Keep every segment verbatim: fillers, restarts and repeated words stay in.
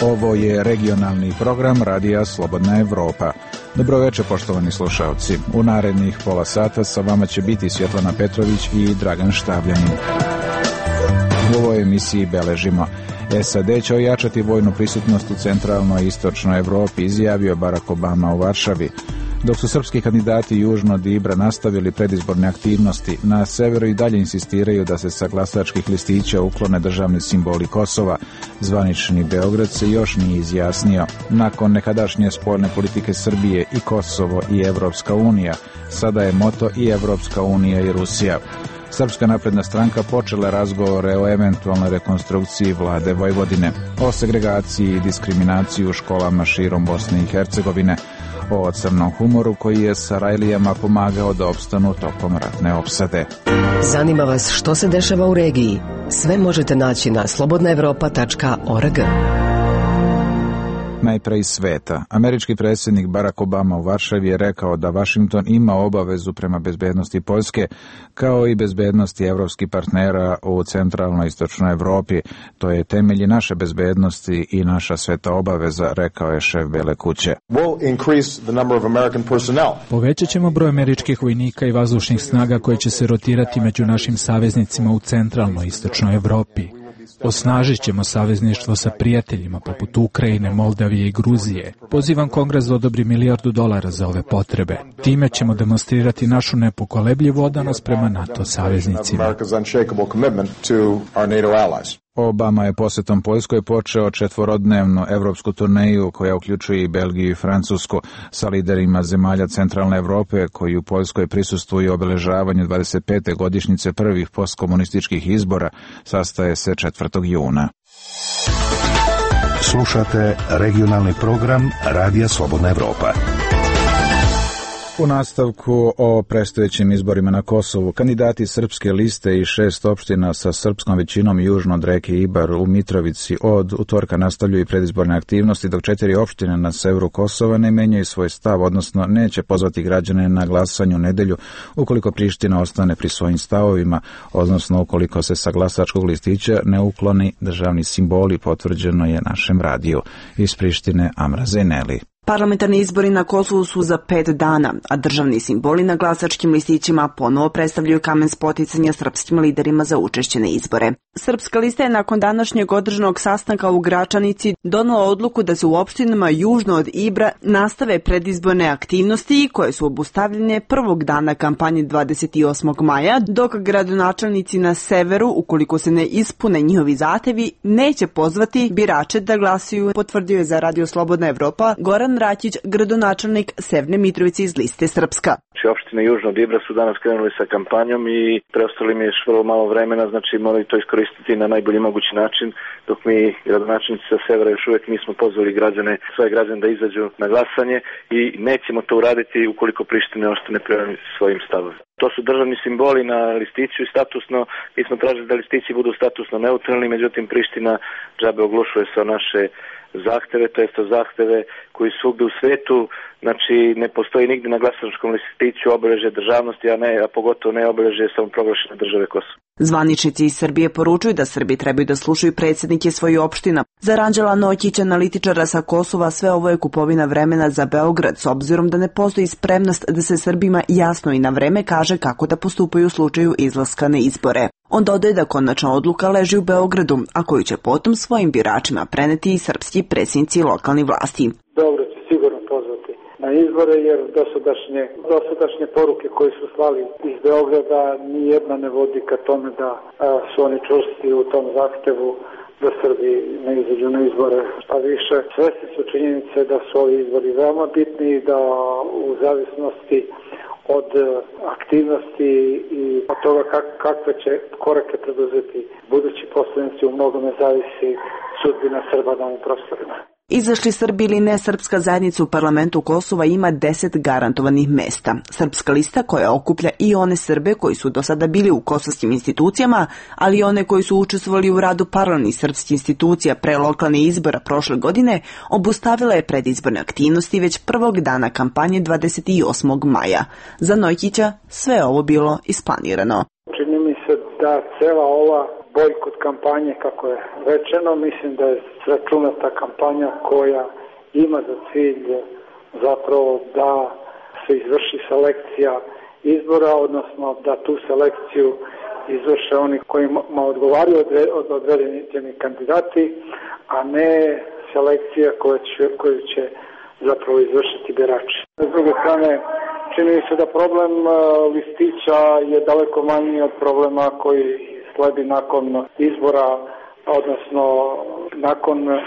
Ovo je regionalni program Radija Slobodna Evropa. Dobroveče, poštovani slušalci. U narednih pola sata sa vama će biti Svjetlana Petrović i Dragan Štavljanin. U ovoj emisiji beležimo: S A D će ojačati vojnu prisutnost u centralnoj i istočnoj Evropi, izjavio Barack Obama u Varšavi. Dok su srpski kandidati južno od Ibra nastavili predizborne aktivnosti, na severu i dalje insistiraju da se sa glasačkih listića uklone državni simboli Kosova. Zvanični Beograd se još nije izjasnio. Nakon nekadašnje spoljne politike Srbije i Kosovo i Evropska unija, sada je moto i Evropska unija i Rusija. Srpska napredna stranka počela razgovore o eventualnoj rekonstrukciji vlade Vojvodine, o segregaciji i diskriminaciji u školama širom Bosne i Hercegovine, o crnom humoru koji je Sarajlijama pomagao da opstanu tokom ratne opsade. Zanima vas što se dešava u regiji? Sve možete naći na slobodna evropa tačka org. Najpre iz sveta. Američki predsjednik Barack Obama u Varšavi je rekao da Vašington ima obavezu prema bezbednosti Poljske, kao i bezbednosti evropskih partnera u centralnoj istočnoj Evropi. To je temelj naše bezbednosti i naša sveta obaveza, rekao je šef Bele kuće. Povećat ćemo broj američkih vojnika i vazdušnih snaga koji će se rotirati među našim saveznicima u centralnoj istočnoj Evropi. Osnažit ćemo savezništvo sa prijateljima poput Ukrajine, Moldavije i Gruzije. Pozivam Kongres da odobri milijardu dolara za ove potrebe. Time ćemo demonstrirati našu nepokolebljivu odanost prema NATO saveznicima. Obama je posjetom Poljskoj počeo četvorodnevnu evropsku turneju koja uključuje i Belgiju i Francusku sa liderima zemalja centralne Evrope koji u Poljskoj prisustvuju obeležavanju dvadeset pete godišnjice prvih postkomunističkih izbora. Sastaje se četvrtog juna. Slušate regionalni program Radija Slobodna Evropa. U nastavku o predstojećim izborima na Kosovu, kandidati srpske liste i šest opština sa srpskom većinom južno od reke Ibar u Mitrovici od utorka nastavljaju predizborne aktivnosti, dok četiri opštine na severu Kosova ne menjaju svoj stav, odnosno neće pozvati građane na glasanje u nedelju ukoliko Priština ostane pri svojim stavovima, odnosno ukoliko se sa glasačkog listića ne ukloni državni simboli, potvrđeno je našem radiju. Iz Prištine Amra Zeneli. Parlamentarni izbori na Kosovu su za pet dana, a državni simboli na glasačkim listićima ponovo predstavljaju kamen spoticanja srpskim liderima za učešće na izbore. Srpska lista je nakon današnjeg održanog sastanka u Gračanici donela odluku da se u opštinama južno od Ibra nastave predizborne aktivnosti koje su obustavljene prvog dana kampanje dvadeset osmog maja, dok gradonačelnici na severu, ukoliko se ne ispune njihovi zahtevi, neće pozvati birače da glasuju, potvrdio je za Radio Slobodna Evropa Goran Rakić, gradonačelnik Severne Mitrovice iz liste Srpska. Opštine južno od Ibra su danas krenuli sa kampanjom i preostalo im je još vrlo malo vremena, znači moraju to iskoristiti na najbolji mogući način, dok mi gradonačelnici sa severa još uvijek nismo pozvali građane, svoje građane da izađu na glasanje i nećemo to uraditi ukoliko Priština ostane prema svojim stavovima. To su državni simboli na listiću i statusno, mi smo tražili da listići budu statusno neutralni, međutim Priština džabe oglušuje se o naše zahteve, to jest o zahteve koji su svugde u svetu, znači ne postoji nigdje na glasačkom listiću obeležje državnosti, a ne, a pogotovo ne obeležje samoproglašene države Kosovo. Zvaničnici iz Srbije poručuju da Srbi trebaju da slušaju predsjednike svojih opština. Za Ranđela Nokića, analitičara sa Kosova, sve ovo je kupovina vremena za Beograd, s obzirom da ne postoji spremnost da se Srbima jasno i na vreme kaže kako da postupaju u slučaju izlaska na izbore. On dodaje da konačna odluka leži u Beogradu, a koju će potom svojim biračima preneti i srpski predsjednici lokalnih vlasti. Beograd će sigurno pozvati na izbore, jer dosadašnje, dosadašnje poruke koje su slali iz Beograda nijedna ne vodi ka tome da a, su oni čvrsti u tom zahtevu da Srbi ne izađu na izbore. A više, svesni su činjenice da su ovi izbori veoma bitni i da u zavisnosti od aktivnosti i od toga kak, kakve će korake preduzeti budući poslanici, u mnogome zavisi sudbina Srba na ovim prostorima. Izašli Srbi ili ne, srpska zajednica u parlamentu Kosova ima deset garantovanih mesta. Srpska lista koja okuplja i one Srbe koji su do sada bili u kosovskim institucijama, ali i one koji su učestvovali u radu paralelnih srpskih institucija pre lokalnih izbora prošle godine, obustavila je predizborne aktivnosti već prvog dana kampanje dvadeset osmog maja. Za Nojkića sve ovo bilo isplanirano. Čini mi se da cela ova bojkot kampanje, kako je rečeno. Mislim da je sračunata kampanja koja ima za cilj zapravo da se izvrši selekcija izbora, odnosno da tu selekciju izvrše oni kojima odgovaraju određeni kandidati, a ne selekcija koja će, koju će zapravo izvršiti birači. S druge strane, čini mi se da problem listića je daleko manji od problema koji sledi nakon izbora, odnosno nakon uh,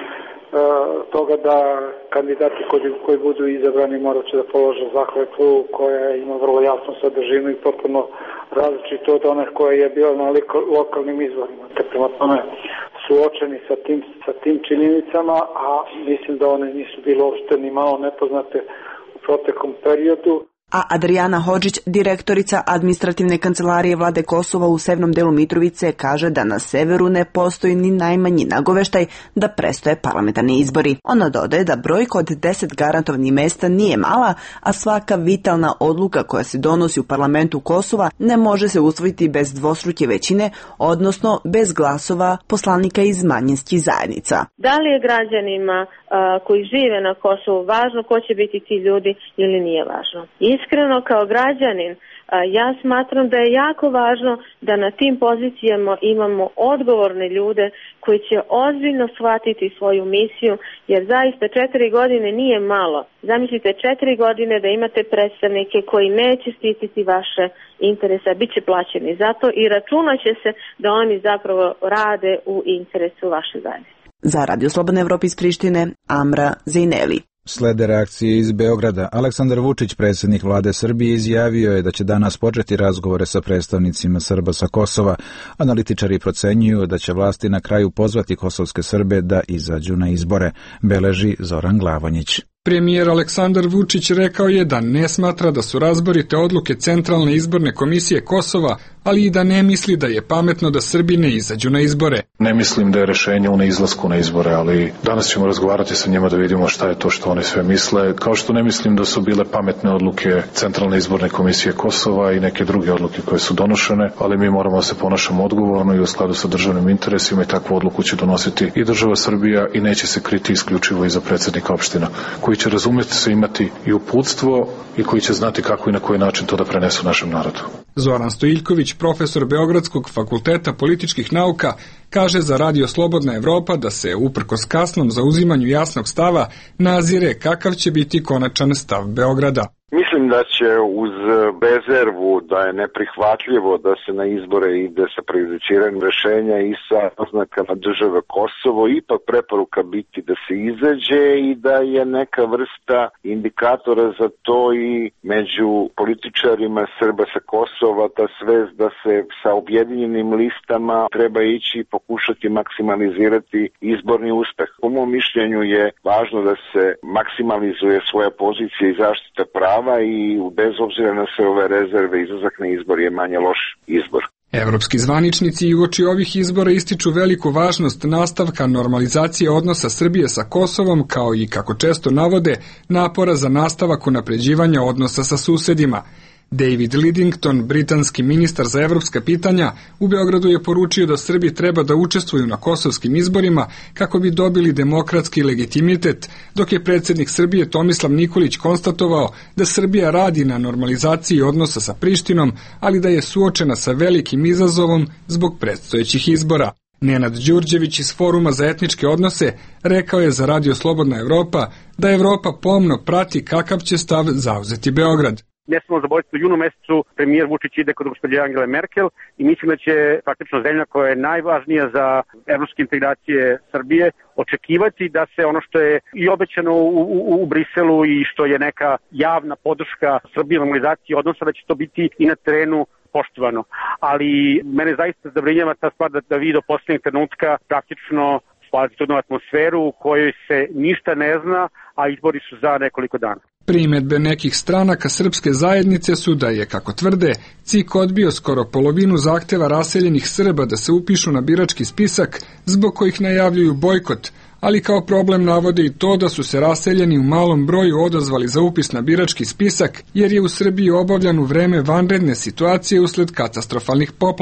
toga da kandidati koji, koji budu izabrani morat će da polože zakletvu koja ima vrlo jasnu sadržinu i potpuno različito od one koja je bila na lokalnim izborima. Te prema tome suočeni sa tim, sa tim činjenicama, a mislim da one nisu bile uopšte ni malo nepoznate u proteklom periodu. A Adrijana Hodžić, direktorica administrativne kancelarije vlade Kosova u severnom delu Mitrovice, kaže da na severu ne postoji ni najmanji nagoveštaj da prestoje parlamentarni izbori. Ona dodaje da brojka od deset garantovanih mesta nije mala, a svaka vitalna odluka koja se donosi u parlamentu Kosova ne može se usvojiti bez dvostruke većine, odnosno bez glasova poslanika iz manjinskih zajednica. Da li je građanima a, koji žive na Kosovu važno ko će biti ti ljudi ili nije važno? Iskreno, kao građanin, ja smatram da je jako važno da na tim pozicijama imamo odgovorne ljude koji će ozbiljno shvatiti svoju misiju, jer zaista četiri godine nije malo. Zamislite četiri godine da imate predstavnike koji neće štititi vaše interese, bit će plaćeni zato i računat će se da oni zapravo rade u interesu vaše zajednice. Za Radio Slobodna Evropa iz Prištine, Amra Zejneli. Slede reakcije iz Beograda. Aleksandar Vučić, predsjednik vlade Srbije, izjavio je da će danas početi razgovore sa predstavnicima Srba sa Kosova. Analitičari procenjuju da će vlasti na kraju pozvati kosovske Srbe da izađu na izbore, beleži Zoran Glavonjić. Premijer Aleksandar Vučić rekao je da ne smatra da su razborite odluke Centralne izborne komisije Kosova, ali i da ne misli da je pametno da Srbi ne izađu na izbore. Ne mislim da je rešenje u neizlasku na izbore, ali danas ćemo razgovarati sa njima da vidimo šta je to što oni sve misle, kao što ne mislim da su bile pametne odluke Centralne izborne komisije Kosova i neke druge odluke koje su donošene, ali mi moramo da se ponašamo odgovorno i u skladu sa državnim interesima i takvu odluku će donositi i država Srbija i neće se kriti isključivo iza predsjednika opština, koji će razumjeti se imati i uputstvo i koji će znati kako i na koji način to da prenesu našem narodu. Zoran Stojiljković, profesor Beogradskog fakulteta političkih nauka, kaže za Radio Slobodna Evropa da se uprkos kasnom zauzimanju jasnog stava nazire kakav će biti konačan stav Beograda. Mislim da će uz rezervu da je neprihvatljivo da se na izbore ide sa prejudiciranjem rešenja i sa oznakama države Kosovo, ipak preporuka biti da se izađe i da je neka vrsta indikatora za to i među političarima Srba sa Kosova, ta svest da se sa objedinjenim listama treba ići i pokušati maksimalizirati izborni uspeh. Po mom mišljenju je važno da se maksimalizuje svoja pozicija i zaštita prava i bez obzira na sve ove rezerve izlazak na izbor je manje loš izbor. Evropski zvaničnici i uoči ovih izbora ističu veliku važnost nastavka normalizacije odnosa Srbije sa Kosovom, kao i, kako često navode, napora za nastavak unapređivanja odnosa sa susedima. David Lidington, britanski ministar za evropska pitanja, u Beogradu je poručio da Srbi treba da učestvuju na kosovskim izborima kako bi dobili demokratski legitimitet, dok je predsjednik Srbije Tomislav Nikolić konstatovao da Srbija radi na normalizaciji odnosa sa Prištinom, ali da je suočena sa velikim izazovom zbog predstojećih izbora. Nenad Đurđević iz Foruma za etničke odnose rekao je za Radio Slobodna Evropa da Evropa pomno prati kakav će stav zauzeti Beograd. Ne smemo zaboraviti, u junu mesecu premijer Vučić ide kod gospođe Angele Merkel i mislim da će praktično zemlja koja je najvažnija za evropske integracije Srbije očekivati da se ono što je i obećano u, u, u Briselu i što je neka javna podrška Srbije normalizaciji odnosa, da će to biti i na terenu poštovano. Ali mene zaista zabrinjava ta stvar da, da vi do posljednjeg trenutka praktično spalite jednu atmosferu u kojoj se ništa ne zna, a izbori su za nekoliko dana. Primedbe nekih stranaka srpske zajednice su da je, kako tvrde, C I K odbio skoro polovinu zahteva raseljenih Srba da se upišu na birački spisak, zbog kojih najavljuju bojkot, ali kao problem navode i to da su se raseljeni u malom broju odazvali za upis na birački spisak, jer je u Srbiji obavljan u vreme vanredne situacije usled katastrofalnih poplava.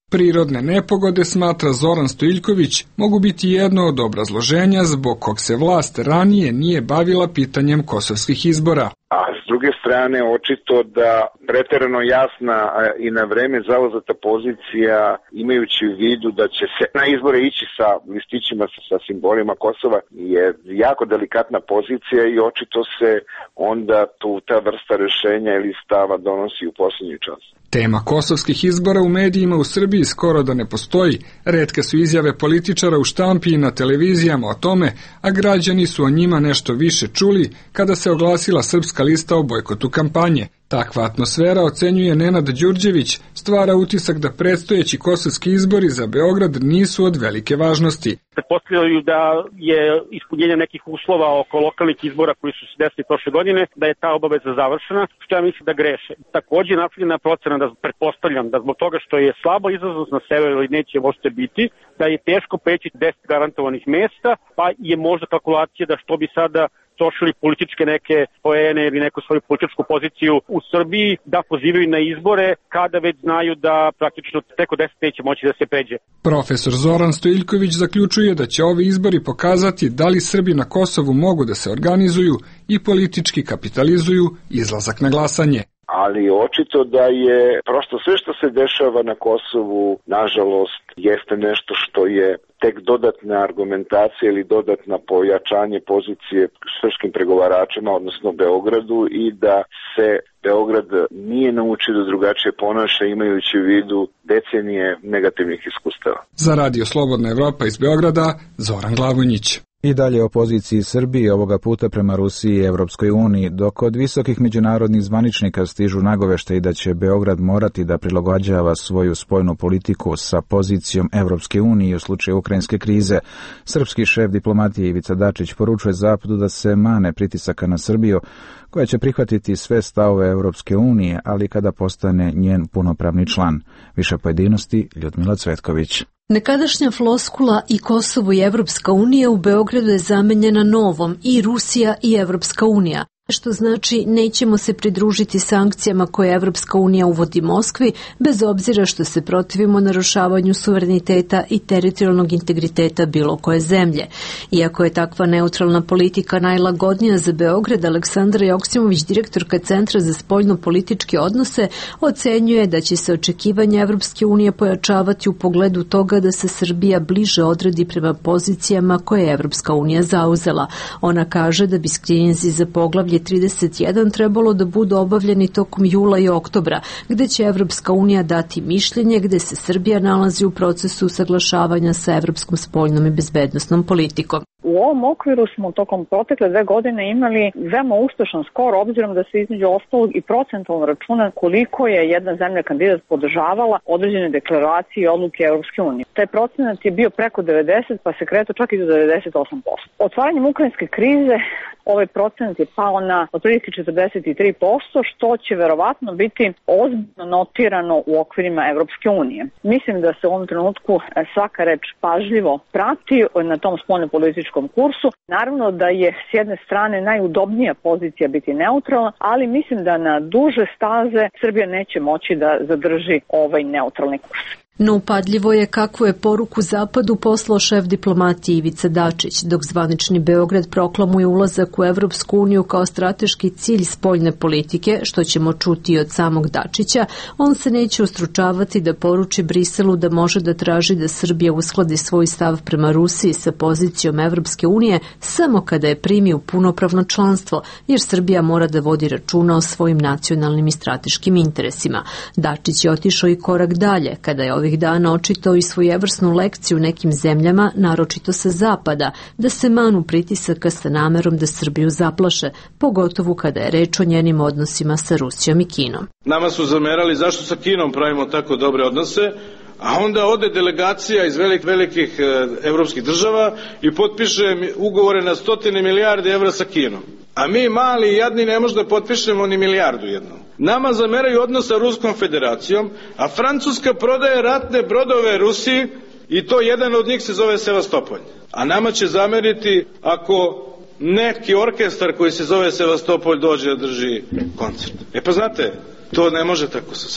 Prirodne nepogode, smatra Zoran Stojiljković, mogu biti jedno od obrazloženja zbog kog se vlast ranije nije bavila pitanjem kosovskih izbora. A s druge strane, očito da preterano jasna i na vreme zauzeta pozicija, imajući u vidu da će se na izbore ići sa listićima sa simbolima Kosova, je jako delikatna pozicija i očito se onda tu ta vrsta rešenja ili stava donosi u posljednji čas. Tema kosovskih izbora u medijima u Srbiji skoro da ne postoji. Retke su izjave političara u štampi i na televizijama o tome, a građani su o njima nešto više čuli kada se oglasila Srpska lista o bojkotu kampanje. Takva atmosfera, ocenjuje Nenad Đurđević, stvara utisak da predstojeći kosovski izbori za Beograd nisu od velike važnosti. Pretpostavljaju da je ispunjenje nekih uslova oko lokalnih izbora koji su se desili prošle godine, da je ta obaveza završena, što ja mislim da greše. Takođe je napravljena procena, da pretpostavljam da zbog toga što je slaba izlaznost na severu ili neće možete biti, da je teško preći deset garantovanih mesta, pa je možda kalkulacija da što bi sada trošili političke neke poene ili neku svoju političku poziciju u Srbiji da pozivaju na izbore kada već znaju da praktično preko deset neće moći da se pređe. Profesor Zoran Stojiljković zaključuje da će ovi izbori pokazati da li Srbi na Kosovu mogu da se organizuju i politički kapitalizuju izlazak na glasanje. Ali očito da je prosto sve što se dešava na Kosovu, nažalost, jeste nešto što je tek dodatna argumentacija ili dodatna pojačanje pozicije srpskim pregovaračima, odnosno Beogradu, i da se Beograd nije naučio da drugačije ponaša, imajući u vidu decenije negativnih iskustava. Za Radio Slobodna Evropa iz Beograda, Zoran Glavonjić. I dalje o poziciji Srbije, ovoga puta prema Rusiji i Evropskoj uniji, dok od visokih međunarodnih zvaničnika stižu nagoveštaji da će Beograd morati da prilagođava svoju spoljnu politiku sa pozicijom Evropske unije u slučaju ukrajinske krize. Srpski šef diplomatije Ivica Dačić poručuje Zapadu da se mane pritisaka na Srbiju, koja će prihvatiti sve stavove Evropske unije, ali kada postane njen punopravni član. Više pojedinosti, Ljudmila Cvetković. Nekadašnja floskula i Kosovo i Evropska unija u Beogradu je zamenjena novom i Rusija i Evropska unija, što znači nećemo se pridružiti sankcijama koje Evropska unija uvodi Moskvi, bez obzira što se protivimo narušavanju suvereniteta i teritorijalnog integriteta bilo koje zemlje. Iako je takva neutralna politika najlagodnija za Beograd, Aleksandra Joksimović, direktorka Centra za spoljno-političke odnose, ocenjuje da će se očekivanja Evropske unije pojačavati u pogledu toga da se Srbija bliže odredi prema pozicijama koje je Evropska unija zauzela. Ona kaže da bi skrininzi za poglavlje trideset jedan trebalo da budu obavljeni tokom jula i oktobra, gde će Evropska unija dati mišljenje gde se Srbija nalazi u procesu usaglašavanja sa evropskom spoljnom i bezbednosnom politikom. U ovom okviru smo tokom protekle dve godine imali veoma uspešan skor, obzirom da se između ostalog i procentalno računa koliko je jedna zemlja kandidat podržavala određene deklaracije i odluke Evropske unije. Taj procenat je bio preko devedeset, pa se kretao čak i do devedeset osam posto. Otvaranjem ukrajinske krize ovaj procenat je pao na otprilike četrdeset tri posto, što će verovatno biti ozbiljno notirano u okvirima Evropske unije. Mislim da se u ovom trenutku svaka reč pažljivo prati na tom spoljnopolitičkom kursu. Naravno da je s jedne strane najudobnija pozicija biti neutralna, ali mislim da na duže staze Srbija neće moći da zadrži ovaj neutralni kurs. No upadljivo je kakvu je poruku Zapadu poslao šef diplomatije Ivica Dačić, dok zvanični Beograd proklamuje ulazak u Evropsku uniju kao strateški cilj spoljne politike, što ćemo čuti od samog Dačića. On se neće ustručavati da poruči Briselu da može da traži da Srbija uskladi svoj stav prema Rusiji sa pozicijom Evropske unije samo kada je primi u punopravno članstvo, jer Srbija mora da vodi računa o svojim nacionalnim i strateškim interesima. Dačić je otišao i korak dalje, kada je ovih dana očitao i svojevrsnu lekciju nekim zemljama, naročito sa zapada, da se manu pritisaka sa namerom da Srbiju zaplaše, pogotovo kada je reč o njenim odnosima sa Rusijom i Kinom. Nama su zamerali zašto sa Kinom pravimo tako dobre odnose, a onda ode delegacija iz velik, velikih e, evropskih država i potpiše ugovore na stotine milijarde evra sa Kinom. A mi mali i jadni ne možemo da potpišemo ni milijardu jednom. Nama zameraju odnos sa Ruskom federacijom, a Francuska prodaje ratne brodove Rusiji i to jedan od njih se zove Sevastopolj. A nama će zameriti ako neki orkestar koji se zove Sevastopolj dođe da drži koncert. E pa znate, to ne može tako sa Srbijom.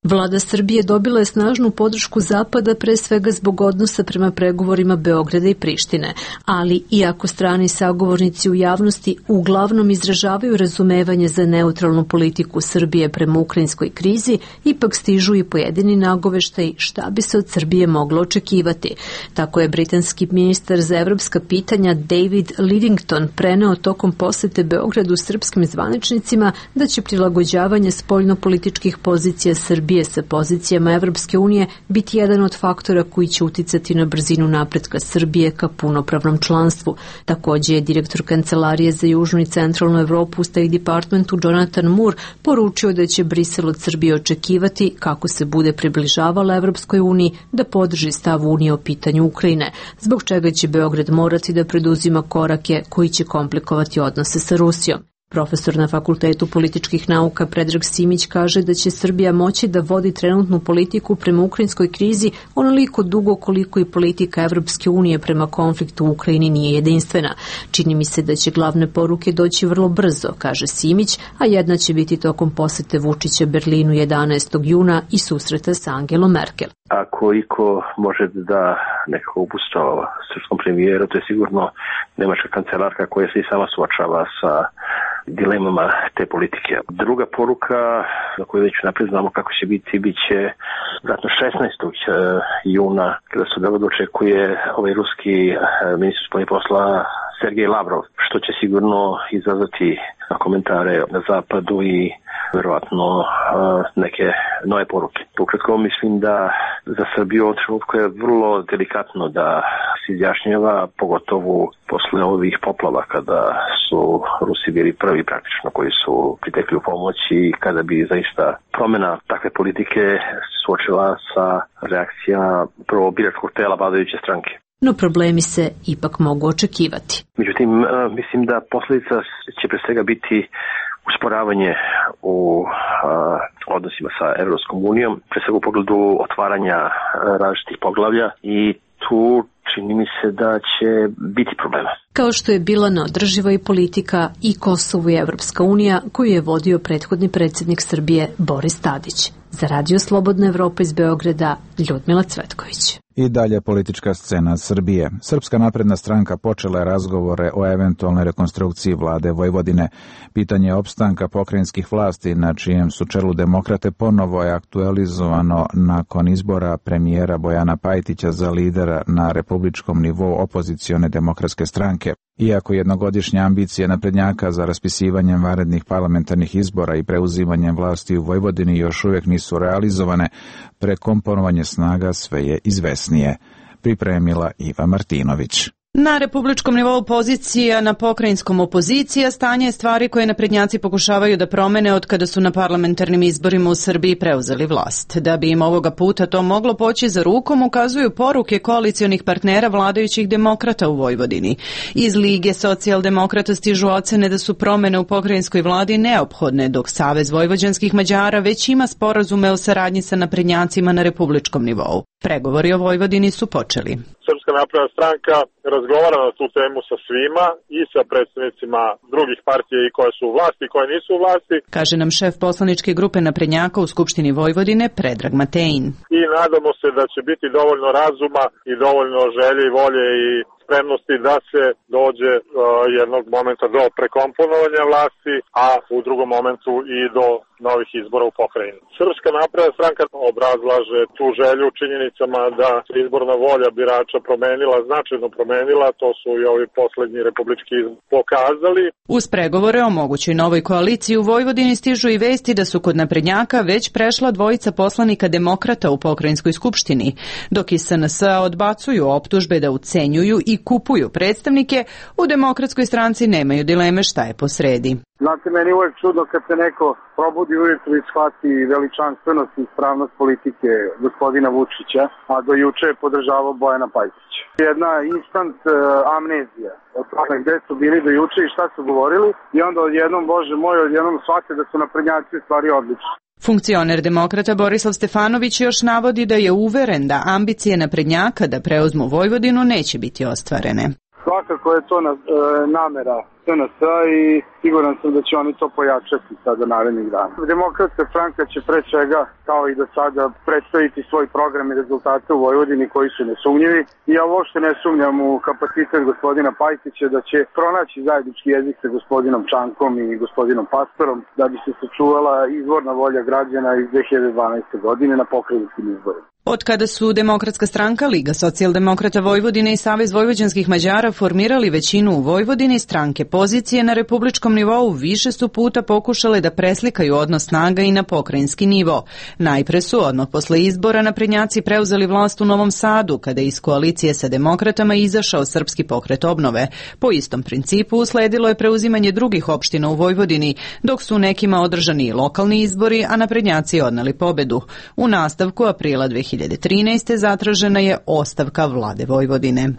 Vlada Srbije dobila je snažnu podršku Zapada pre svega zbog odnosa prema pregovorima Beograda i Prištine, ali iako strani sagovornici u javnosti uglavnom izražavaju razumevanje za neutralnu politiku Srbije prema ukrajinskoj krizi, ipak stižu i pojedini nagoveštaji šta bi se od Srbije moglo očekivati. Tako je britanski ministar za evropska pitanja David Lidington preneo tokom posete Beogradu srpskim zvaničnicima da će prilagođavanje spoljnopolitičkih pozicija Srbije sa pozicijama Evropske unije biti jedan od faktora koji će uticati na brzinu napretka Srbije ka punopravnom članstvu. Takođe je direktor Kancelarije za južnu i centralnu Evropu u State Departmentu Jonathan Moore poručio da će Brisel od Srbije očekivati, kako se bude približavala Evropskoj uniji, da podrži stav Unije o pitanju Ukrajine, zbog čega će Beograd morati da preduzima korake koji će komplikovati odnose sa Rusijom. Profesor na Fakultetu političkih nauka Predrag Simić kaže da će Srbija moći da vodi trenutnu politiku prema ukrajinskoj krizi onoliko dugo koliko i politika Evropske unije prema konfliktu u Ukrajini nije jedinstvena. Čini mi se da će glavne poruke doći vrlo brzo, kaže Simić, a jedna će biti tokom posete Vučića Berlinu jedanaestog juna i susreta sa Angelom Merkel. Ako iko može da nekako upustava srpskom premijeru, to je sigurno nemačka kancelarka koja se i sama suočava sa dilemama te politike. Druga poruka, za koju već naprijed znamo kako će biti, bit će vratno šesnaestog juna, kada se da očekuje ovaj ruski ministar spoljnih posla Sergej Lavrov, što će sigurno izazvati komentare na zapadu i verovatno neke nove poruke. Ukratko mislim da za Srbiju u trenutku je vrlo delikatno da se izjašnjava, pogotovo posle ovih poplava kada su Rusi bili prvi praktično koji su pritekli u pomoć i kada bi zaista promjena takve politike suočila sa reakcijama prvo biračkog tela vladajuće stranke. No problemi se ipak mogu očekivati. Međutim, mislim da posljedica će pre svega biti usporavanje u a, odnosima sa Evropskom unijom, pre svega u pogledu otvaranja a, različitih poglavlja i tu čini mi se da će biti problema. Kao što je bila neodrživa i politika i Kosovo i Evropska unija koju je vodio prethodni predsjednik Srbije Boris Tadić. Za Radio Slobodna Evropa iz Beograda, Ljudmila Cvetković. I dalje politička scena Srbije. Srpska napredna stranka počela je razgovore o eventualnoj rekonstrukciji vlade Vojvodine. Pitanje opstanka pokrajinskih vlasti, na čijem su čelu demokrate, ponovo je aktualizovano nakon izbora premijera Bojana Pajtića za lidera na republičkom nivou opozicione demokratske stranke. Iako jednogodišnje ambicije naprednjaka za raspisivanjem vanrednih parlamentarnih izbora i preuzimanjem vlasti u Vojvodini još uvijek nisu realizovane, prekomponovanje snaga sve je izvesnije. Pripremila Iva Martinović. Na republičkom nivou pozicija, na pokrajinskom opozicija, stanje stvari koje naprednjaci pokušavaju da promene od kada su na parlamentarnim izborima u Srbiji preuzeli vlast. Da bi im ovoga puta to moglo poći za rukom, ukazuju poruke koalicionih partnera vladajućih demokrata u Vojvodini. Iz Lige socijaldemokrata stižu ocene da su promene u pokrajinskoj vladi neophodne, dok Savez vojvođanskih Mađara već ima sporazume o saradnji sa naprednjacima na republičkom nivou. Pregovori o Vojvodini su počeli. Srpska napredna stranka razgovara na tu temu sa svima i sa predstavnicima drugih partija i koje su u vlasti i koje nisu u vlasti. Kaže nam šef poslaničke grupe naprednjaka u Skupštini Vojvodine Predrag Matejin. I nadamo se da će biti dovoljno razuma i dovoljno želje i volje i spremnosti da se dođe uh, jednog momenta do prekomponovanja vlasti, a u drugom momentu i do novih izbora u pokrajini. Srpska napredna stranka obrazlaže tu želju činjenicama da se izborna volja birača promenila, značajno promenila, to su i ovi poslednji republički izbori pokazali. Uz pregovore o mogućoj novoj koaliciji u Vojvodini stižu i vesti da su kod naprednjaka već prešla dvojica poslanika demokrata u pokrajinskoj skupštini, dok iz S N S-a odbacuju optužbe da ucenjuju i kupuju predstavnike, u demokratskoj stranci nemaju dileme šta je posredi. Znate, meni uvek čudno kad se neko probudi ujutru i shvati veličanstvenost i ispravnost politike gospodina Vučića, a do juče je podržavao Bojana Pajtića. Jedna instant uh, amnezija od toga gde su bili do juče i šta su govorili i onda odjednom, Bože moj, odjednom shvate da su naprednjaci stvari odlični. Funkcioner demokrata Borislav Stefanović još navodi da je uveren da ambicije naprednjaka da preuzmu Vojvodinu neće biti ostvarene. Svakako je to na, e, namera procenata i siguran sam da će oni to pojačati sada narednih dana. Demokratska stranka će pre svega, kao i do sada, predstaviti svoj program i rezultate u Vojvodini koji su nesumnjivi. I ja uopšte ne sumnjam u kapacitet gospodina Pajtića da će pronaći zajednički jezik sa gospodinom Čankom i gospodinom Pastorom da bi se sačuvala izvorna volja građana iz dve hiljade dvanaeste. godine na pokrajinskim izborima. Od kada su Demokratska stranka, Liga socijaldemokrata Vojvodine i Savez vojvođanskih Mađara formirali većinu u Vojvodini, stranke pozicije na republičkom nivou više su puta pokušale da preslikaju odnos snaga i na pokrajinski nivo. Najpre su odmah posle izbora naprednjaci preuzeli vlast u Novom Sadu, kada je iz koalicije sa demokratama izašao Srpski pokret obnove. Po istom principu usledilo je preuzimanje drugih opština u Vojvodini, dok su nekima održani i lokalni izbori, a naprednjaci odneli pobedu. U nastavku aprila dve hiljade trinaeste. zatražena je ostavka vlade Vojvodine.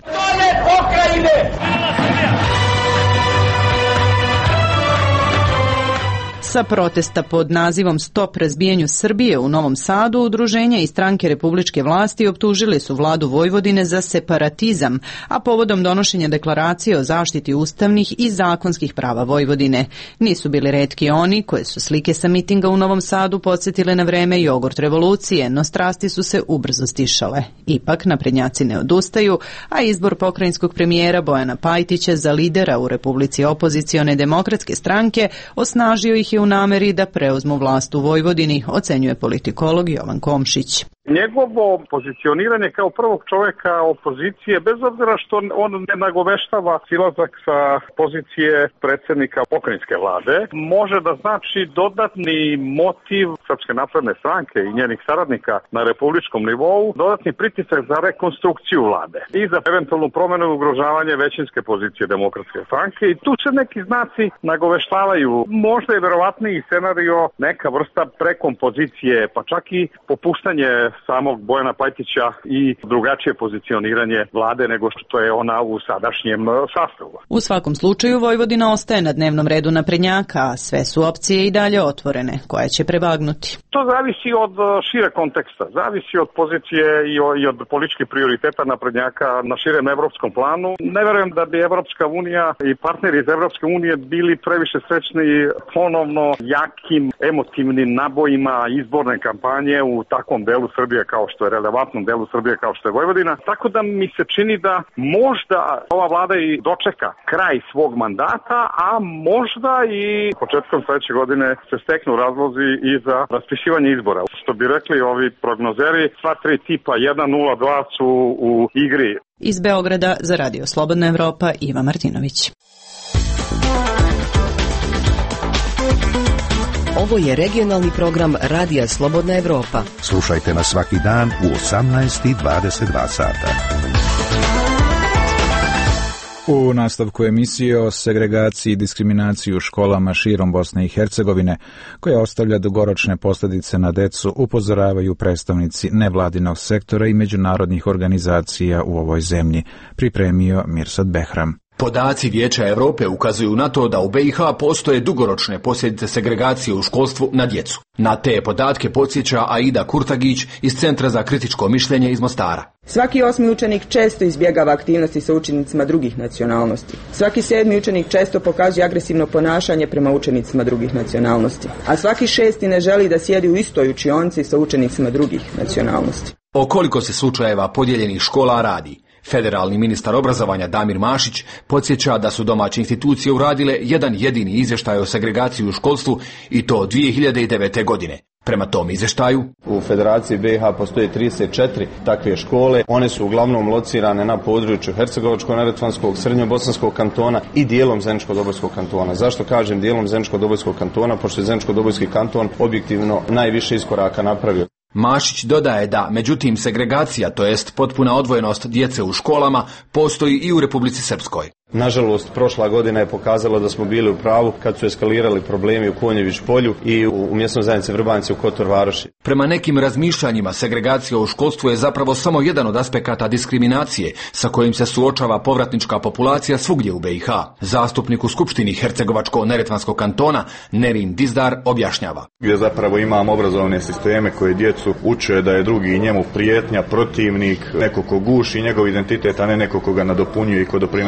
Sa protesta pod nazivom Stop razbijanju Srbije u Novom Sadu, udruženja i stranke republičke vlasti optužili su vladu Vojvodine za separatizam, a povodom donošenja deklaracije o zaštiti ustavnih i zakonskih prava Vojvodine. Nisu bili retki oni koje su slike sa mitinga u Novom Sadu podsjetile na vreme jogurt revolucije, no strasti su se ubrzo stišale. Ipak naprednjaci ne odustaju, a izbor pokrajinskog premijera Bojana Pajtića za lidera u Republici opozicione demokratske stranke osnažio ih je u nameri da preuzmu vlast u Vojvodini, ocenjuje politikolog Jovan Komšić. Njegovo pozicioniranje kao prvog čoveka opozicije, bez obzira što on ne nagoveštava silazak sa pozicije predsjednika pokrajinske vlade, može da znači dodatni motiv Srpske napredne stranke i njenih saradnika na republičkom nivou, dodatni pritisak za rekonstrukciju vlade i za eventualnu promjenu i ugrožavanje većinske pozicije demokratske stranke. I tu se neki znaci nagoveštavaju. Možda je verovatniji scenario neka vrsta prekompozicije, pa čak i popuštanje samog Bojana Pajtića i drugačije pozicioniranje vlade nego što je ona u sadašnjem sastavu. U svakom slučaju Vojvodina ostaje na dnevnom redu naprednjaka, a sve su opcije i dalje otvorene, koja će prebagnuti. To zavisi od šire konteksta, zavisi od pozicije i od političkih prioriteta naprednjaka na širem evropskom planu. Ne verujem da bi Evropska unija i partneri iz Evropske unije bili previše srećni ponovno jakim emotivnim nabojima izborne kampanje u takvom delu Srbije kao što je relevantnom delu Srbije kao što je Vojvodina. Tako da mi se čini da možda ova vlada i dočeka kraj svog mandata, a možda i početkom sledeće godine se steknu razlozi i za raspisivanje izbora. Što bi rekli ovi prognozeri, sva tri tipa jedan nula dva su u igri. Iz Beograda za Radio Slobodna Evropa, Iva Martinović. Ovo je regionalni program Radija Slobodna Evropa. Slušajte nas svaki dan u osamnaest i dvadeset dva sata. U nastavku emisije o segregaciji i diskriminaciji u školama širom Bosne i Hercegovine, koja ostavlja dugoročne posljedice na decu, upozoravaju predstavnici nevladinog sektora i međunarodnih organizacija u ovoj zemlji, pripremio Mirsad Behram. Podaci Vijeća Europe ukazuju na to da u B i H postoje dugoročne posljedice segregacije u školstvu na djecu. Na te podatke podsjeća Aida Kurtagić iz Centra za kritičko mišljenje iz Mostara. Svaki osmi učenik često izbjegava aktivnosti sa učenicima drugih nacionalnosti. Svaki sedmi učenik često pokazuje agresivno ponašanje prema učenicima drugih nacionalnosti. A svaki šesti ne želi da sjedi u istoj učionci sa učenicima drugih nacionalnosti. O koliko se slučajeva podijeljenih škola radi? Federalni ministar obrazovanja Damir Mašić podsjeća da su domaće institucije uradile jedan jedini izvještaj o segregaciji u školstvu i to dvije hiljade devete. godine. Prema tom izvještaju, u Federaciji B i H postoje trideset četiri takve škole. One su uglavnom locirane na području Hercegovačko-neretvanskog, Srednjobosanskog kantona i dijelom Zeničko-Dobojskog kantona. Zašto kažem dijelom Zeničko-Dobojskog kantona? Pošto je Zeničko-Dobojski kanton objektivno najviše iskoraka napravio. Mašić dodaje da, međutim, segregacija, to jest potpuna odvojenost djece u školama, postoji i u Republici Srpskoj. Nažalost, prošla godina je pokazala da smo bili u pravu kad su eskalirali problemi u Konjević polju i u mjesnoj zajednici Vrbanci u Kotor Varoši. Prema nekim razmišljanjima, segregacija u školstvu je zapravo samo jedan od aspekata diskriminacije sa kojim se suočava povratnička populacija svugdje u B i H. Zastupnik u Skupštini Hercegovačko-neretvanskog kantona Nerin Dizdar objašnjava. Gdje zapravo imamo obrazovne sisteme koje djecu uče da je drugi njemu prijetnja, protivnik, neko ko guši njegov identitet, a ne neko ko ga nadopunjuje i ko doprinosi bogatstvo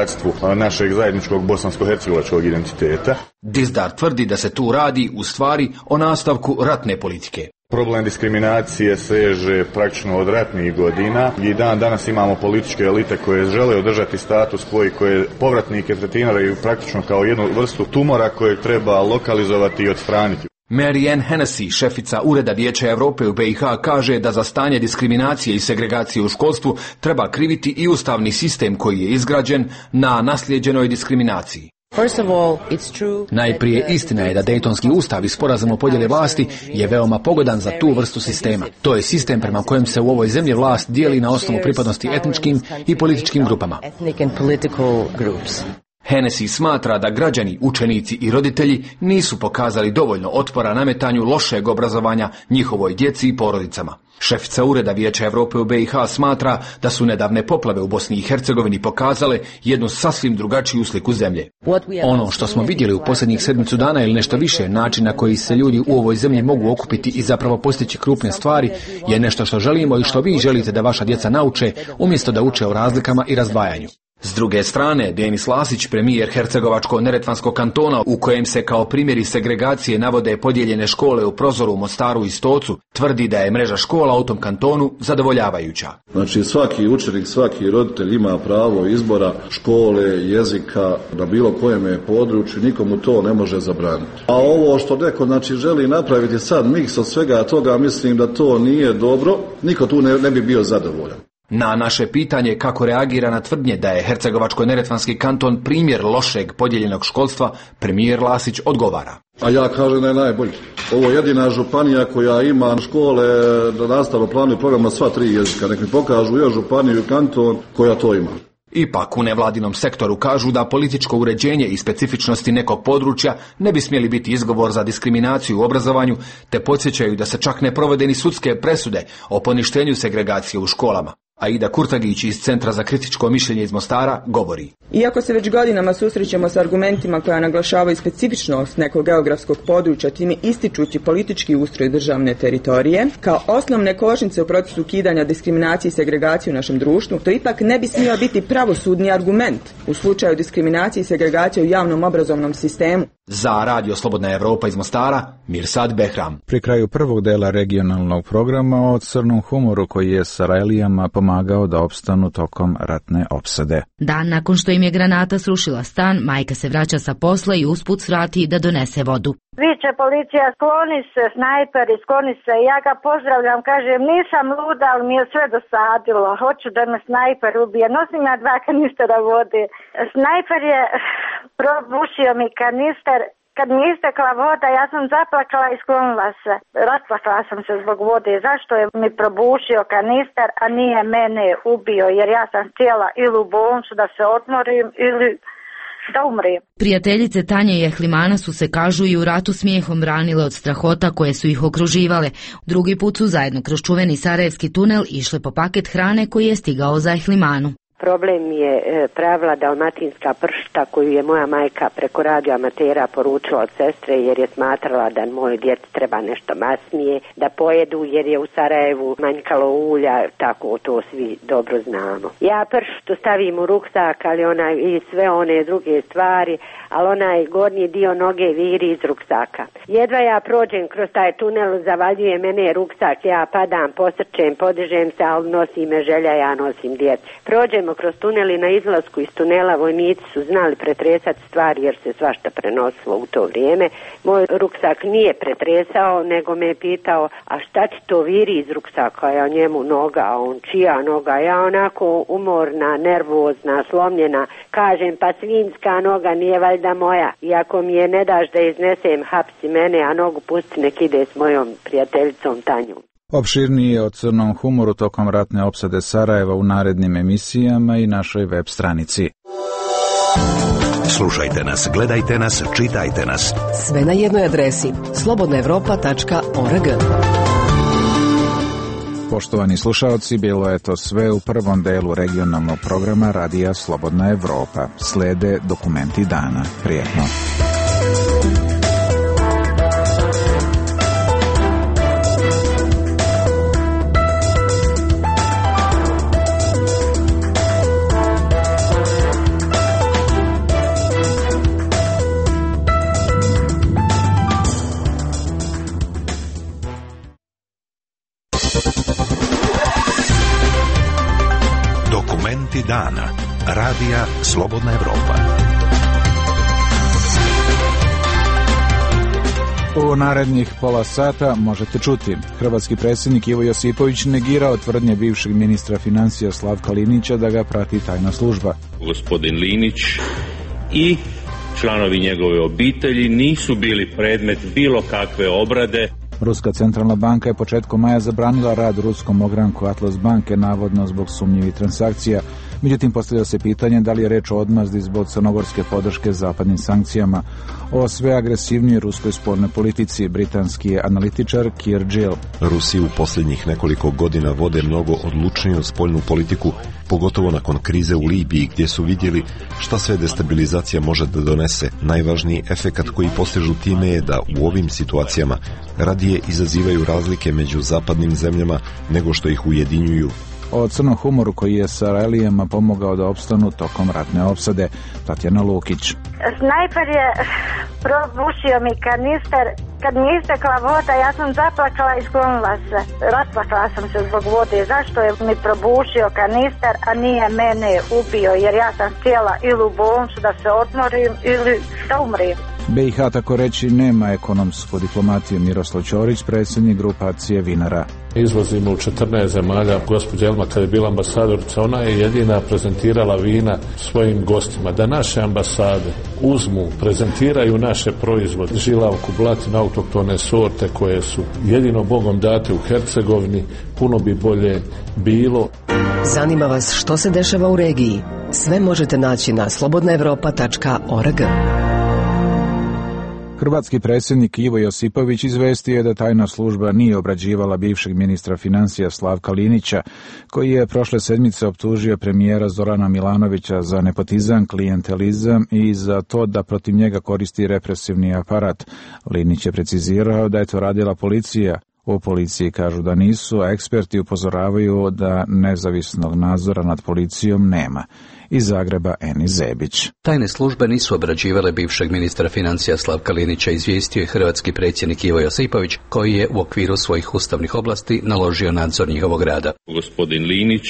bogatstvu našeg zajedničkog bosansko-hercegovačkog identiteta. Dizdar tvrdi da se tu radi u stvari o nastavku ratne politike. Problem diskriminacije seže praktično od ratnih godina i dan danas imamo političke elite koje žele održati status quo i koje povratnike tretiraju praktično kao jednu vrstu tumora kojeg treba lokalizovati i odstraniti. Mary Ann Hennessy, šefica Ureda Vijeća Europe u B i H, kaže da za stanje diskriminacije i segregacije u školstvu treba kriviti i ustavni sistem koji je izgrađen na naslijeđenoj diskriminaciji. Najprije istina je da Dejtonski ustav i sporazum o podjeli vlasti je veoma pogodan za tu vrstu sistema. To je sistem prema kojem se u ovoj zemlji vlast dijeli na osnovu pripadnosti etničkim i političkim grupama. Hennessy smatra da građani, učenici i roditelji nisu pokazali dovoljno otpora nametanju lošeg obrazovanja njihovoj djeci i porodicama. Šefica Ureda Vijeća Europe u B i H smatra da su nedavne poplave u Bosni i Hercegovini pokazale jednu sasvim drugačiju sliku zemlje. Ono što smo vidjeli u posljednjih sedmicu dana ili nešto više, način na koji se ljudi u ovoj zemlji mogu okupiti i zapravo postići krupne stvari, je nešto što želimo i što vi želite da vaša djeca nauče, umjesto da uče o razlikama i razdvajanju. S druge strane, Denis Lasić, premijer Hercegovačko-neretvanskog kantona, u kojem se kao primjeri segregacije navode podijeljene škole u Prozoru, Mostaru i Stocu, tvrdi da je mreža škola u tom kantonu zadovoljavajuća. Znači svaki učenik, svaki roditelj ima pravo izbora škole, jezika na bilo kojem području, nikomu to ne može zabraniti. A ovo što neko znači želi napraviti sad miks od svega toga, mislim da to nije dobro, niko tu ne, ne bi bio zadovoljan. Na naše pitanje kako reagira na tvrdnje da je Hercegovačko-neretvanski kanton primjer lošeg podijeljenog školstva, premijer Lasić odgovara. A ja kažem da je najbolji. Ovo je jedina županija koja ima škole na nastavnom planu i programu sva tri jezika. Nek mi pokažu još županiju i kanton koja to ima. Ipak u nevladinom sektoru kažu da političko uređenje i specifičnosti nekog područja ne bi smjeli biti izgovor za diskriminaciju u obrazovanju, te podsjećaju da se čak ne provode ni sudske presude o poništenju segregacije u školama. Aida Kurtagić iz Centra za kritičko mišljenje iz Mostara govori. Iako se već godinama susrećemo s argumentima koja naglašavaju specifičnost nekog geografskog područja, time ističući politički ustroj državne teritorije, kao osnovne kočnice u procesu ukidanja diskriminacije i segregacije u našem društvu, to ipak ne bi smio biti pravosudni argument u slučaju diskriminacije i segregacije u javnom obrazovnom sistemu. Za Radio Slobodna Evropa iz Mostara, Mirsad Behram. Pri kraju prvog dela regionalnog programa o crnom humoru koji je Sarajlijama pomagao da opstanu tokom ratne opsade. Dan nakon što im je granata srušila stan, majka se vraća sa posla i usput svrati da donese vodu. Viče policija, skloni se, snajperi, skloni se. Ja ga pozdravljam, kažem, nisam luda, ali mi je sve dosadilo. Hoću da me snajper ubije. Nosim ja dva kanistera vode. Snajper je probušio mi kanister. Kad mi je istekla voda, ja sam zaplakala i sklonila se. Rasplakala sam se zbog vode. Zašto je mi probušio kanister, a nije mene ubio? Jer ja sam htjela ili u bolnicu da se odmorim ili da umrijem. Prijateljice Tanje i Ehlimana su se, kažu, i u ratu smijehom branile od strahota koje su ih okruživale. Drugi put su zajedno kroz čuveni Sarajevski tunel išle po paket hrane koji je stigao za Ehlimanu. Problem je e, pravila dalmatinska pršta koju je moja majka preko radio amatera poručila od sestre jer je smatrala da moj djec treba nešto masnije da pojedu jer je u Sarajevu manjkalo ulja, tako to svi dobro znamo. Ja prštu stavim u ruksak, ali onaj i sve one druge stvari, ali onaj gornji dio noge viri iz ruksaka. Jedva ja prođem kroz taj tunel, zavaljuje mene ruksak, ja padam, posrčem, podižem se, ali nosi me želja, ja nosim djec. Prođem kroz tunel i na izlasku iz tunela vojnici su znali pretresati stvari jer se svašta prenosilo u to vrijeme. Moj ruksak nije pretresao, nego me je pitao, a šta ti to viri iz ruksaka? Ja njemu noga, a on čija noga? Ja onako umorna, nervozna, slomljena, kažem, pa svinjska noga nije valjda moja. I ako mi je ne daš da iznesem, hapsi mene, a nogu pusti nek ide s mojom prijateljicom Tanjom. Opširnije o crnom humoru tokom ratne opsade Sarajeva u narednim emisijama i našoj web stranici. Slušajte nas, gledajte nas, čitajte nas. Sve na jednoj adresi slobodna evropa tačka org. Poštovani slušaoci, bilo je to sve u prvom delu regionalnog programa Radija Slobodna Evropa. Slede dokumenti dana. Prijetno. Vijesti dana. Radija Slobodna Evropa. U narednih pola sata možete čuti. Hrvatski predsjednik Ivo Josipović negirao tvrdnje bivšeg ministra financija Slavka Linića da ga prati tajna služba. Gospodin Linić i članovi njegove obitelji nisu bili predmet bilo kakve obrade. Ruska centralna banka je početkom maja zabranila rad ruskom ogranku Atlas banke, navodno zbog sumnjivih transakcija. Međutim, postavlja se pitanje da li je reč o odmazdi zbog crnogorske podrške zapadnim sankcijama. O sve agresivnijoj ruskoj spoljnoj politici britanski je analitičar Keir Gill. Rusi u posljednjih nekoliko godina vode mnogo odlučniju spoljnu politiku, pogotovo nakon krize u Libiji, gdje su vidjeli šta sve destabilizacija može da donese. Najvažniji efekat koji postižu time je da u ovim situacijama radije izazivaju razlike među zapadnim zemljama nego što ih ujedinjuju. O crnom humoru koji je Sarajlijama pomogao da opstanu tokom ratne opsade, Tatjana Lukić. Snajper je probušio mi kanister. Kad mi je istekla voda, ja sam zaplakala i sklonila se. Rasplakala sam se zbog vode. Zašto je mi probušio kanister, a nije mene ubio? Jer ja sam htjela ili u bolnicu da se odmorim ili da umrim. B i H, tako reći, nema ekonomsku diplomatiju. Miroslav Ćorić, predsjednik grupacije vinara. Izvozimo u četrnaest zemalja. Gospođa Elma, kada je bila ambasadorica, ona je jedina prezentirala vina svojim gostima. Da naše ambasade uzmu, prezentiraju naše proizvode, žilavku, blatinu, autoktone sorte koje su jedino Bogom date u Hercegovini, puno bi bolje bilo. Zanima vas što se dešava u regiji? Sve možete naći na slobodna evropa tačka org. Hrvatski predsjednik Ivo Josipović izvestio je da tajna služba nije obrađivala bivšeg ministra financija Slavka Linića, koji je prošle sedmice optužio premijera Zorana Milanovića za nepotizam, klijentelizam i za to da protiv njega koristi represivni aparat. Linić je precizirao da je to radila policija. U policiji kažu da nisu, a eksperti upozoravaju da nezavisnog nadzora nad policijom nema. Iz Zagreba Eni Zebić. Tajne službe nisu obrađivale bivšeg ministra financija Slavka Linića, izvijestio je hrvatski predsjednik Ivo Josipović, koji je u okviru svojih ustavnih oblasti naložio nadzor njihovog rada. Gospodin Linić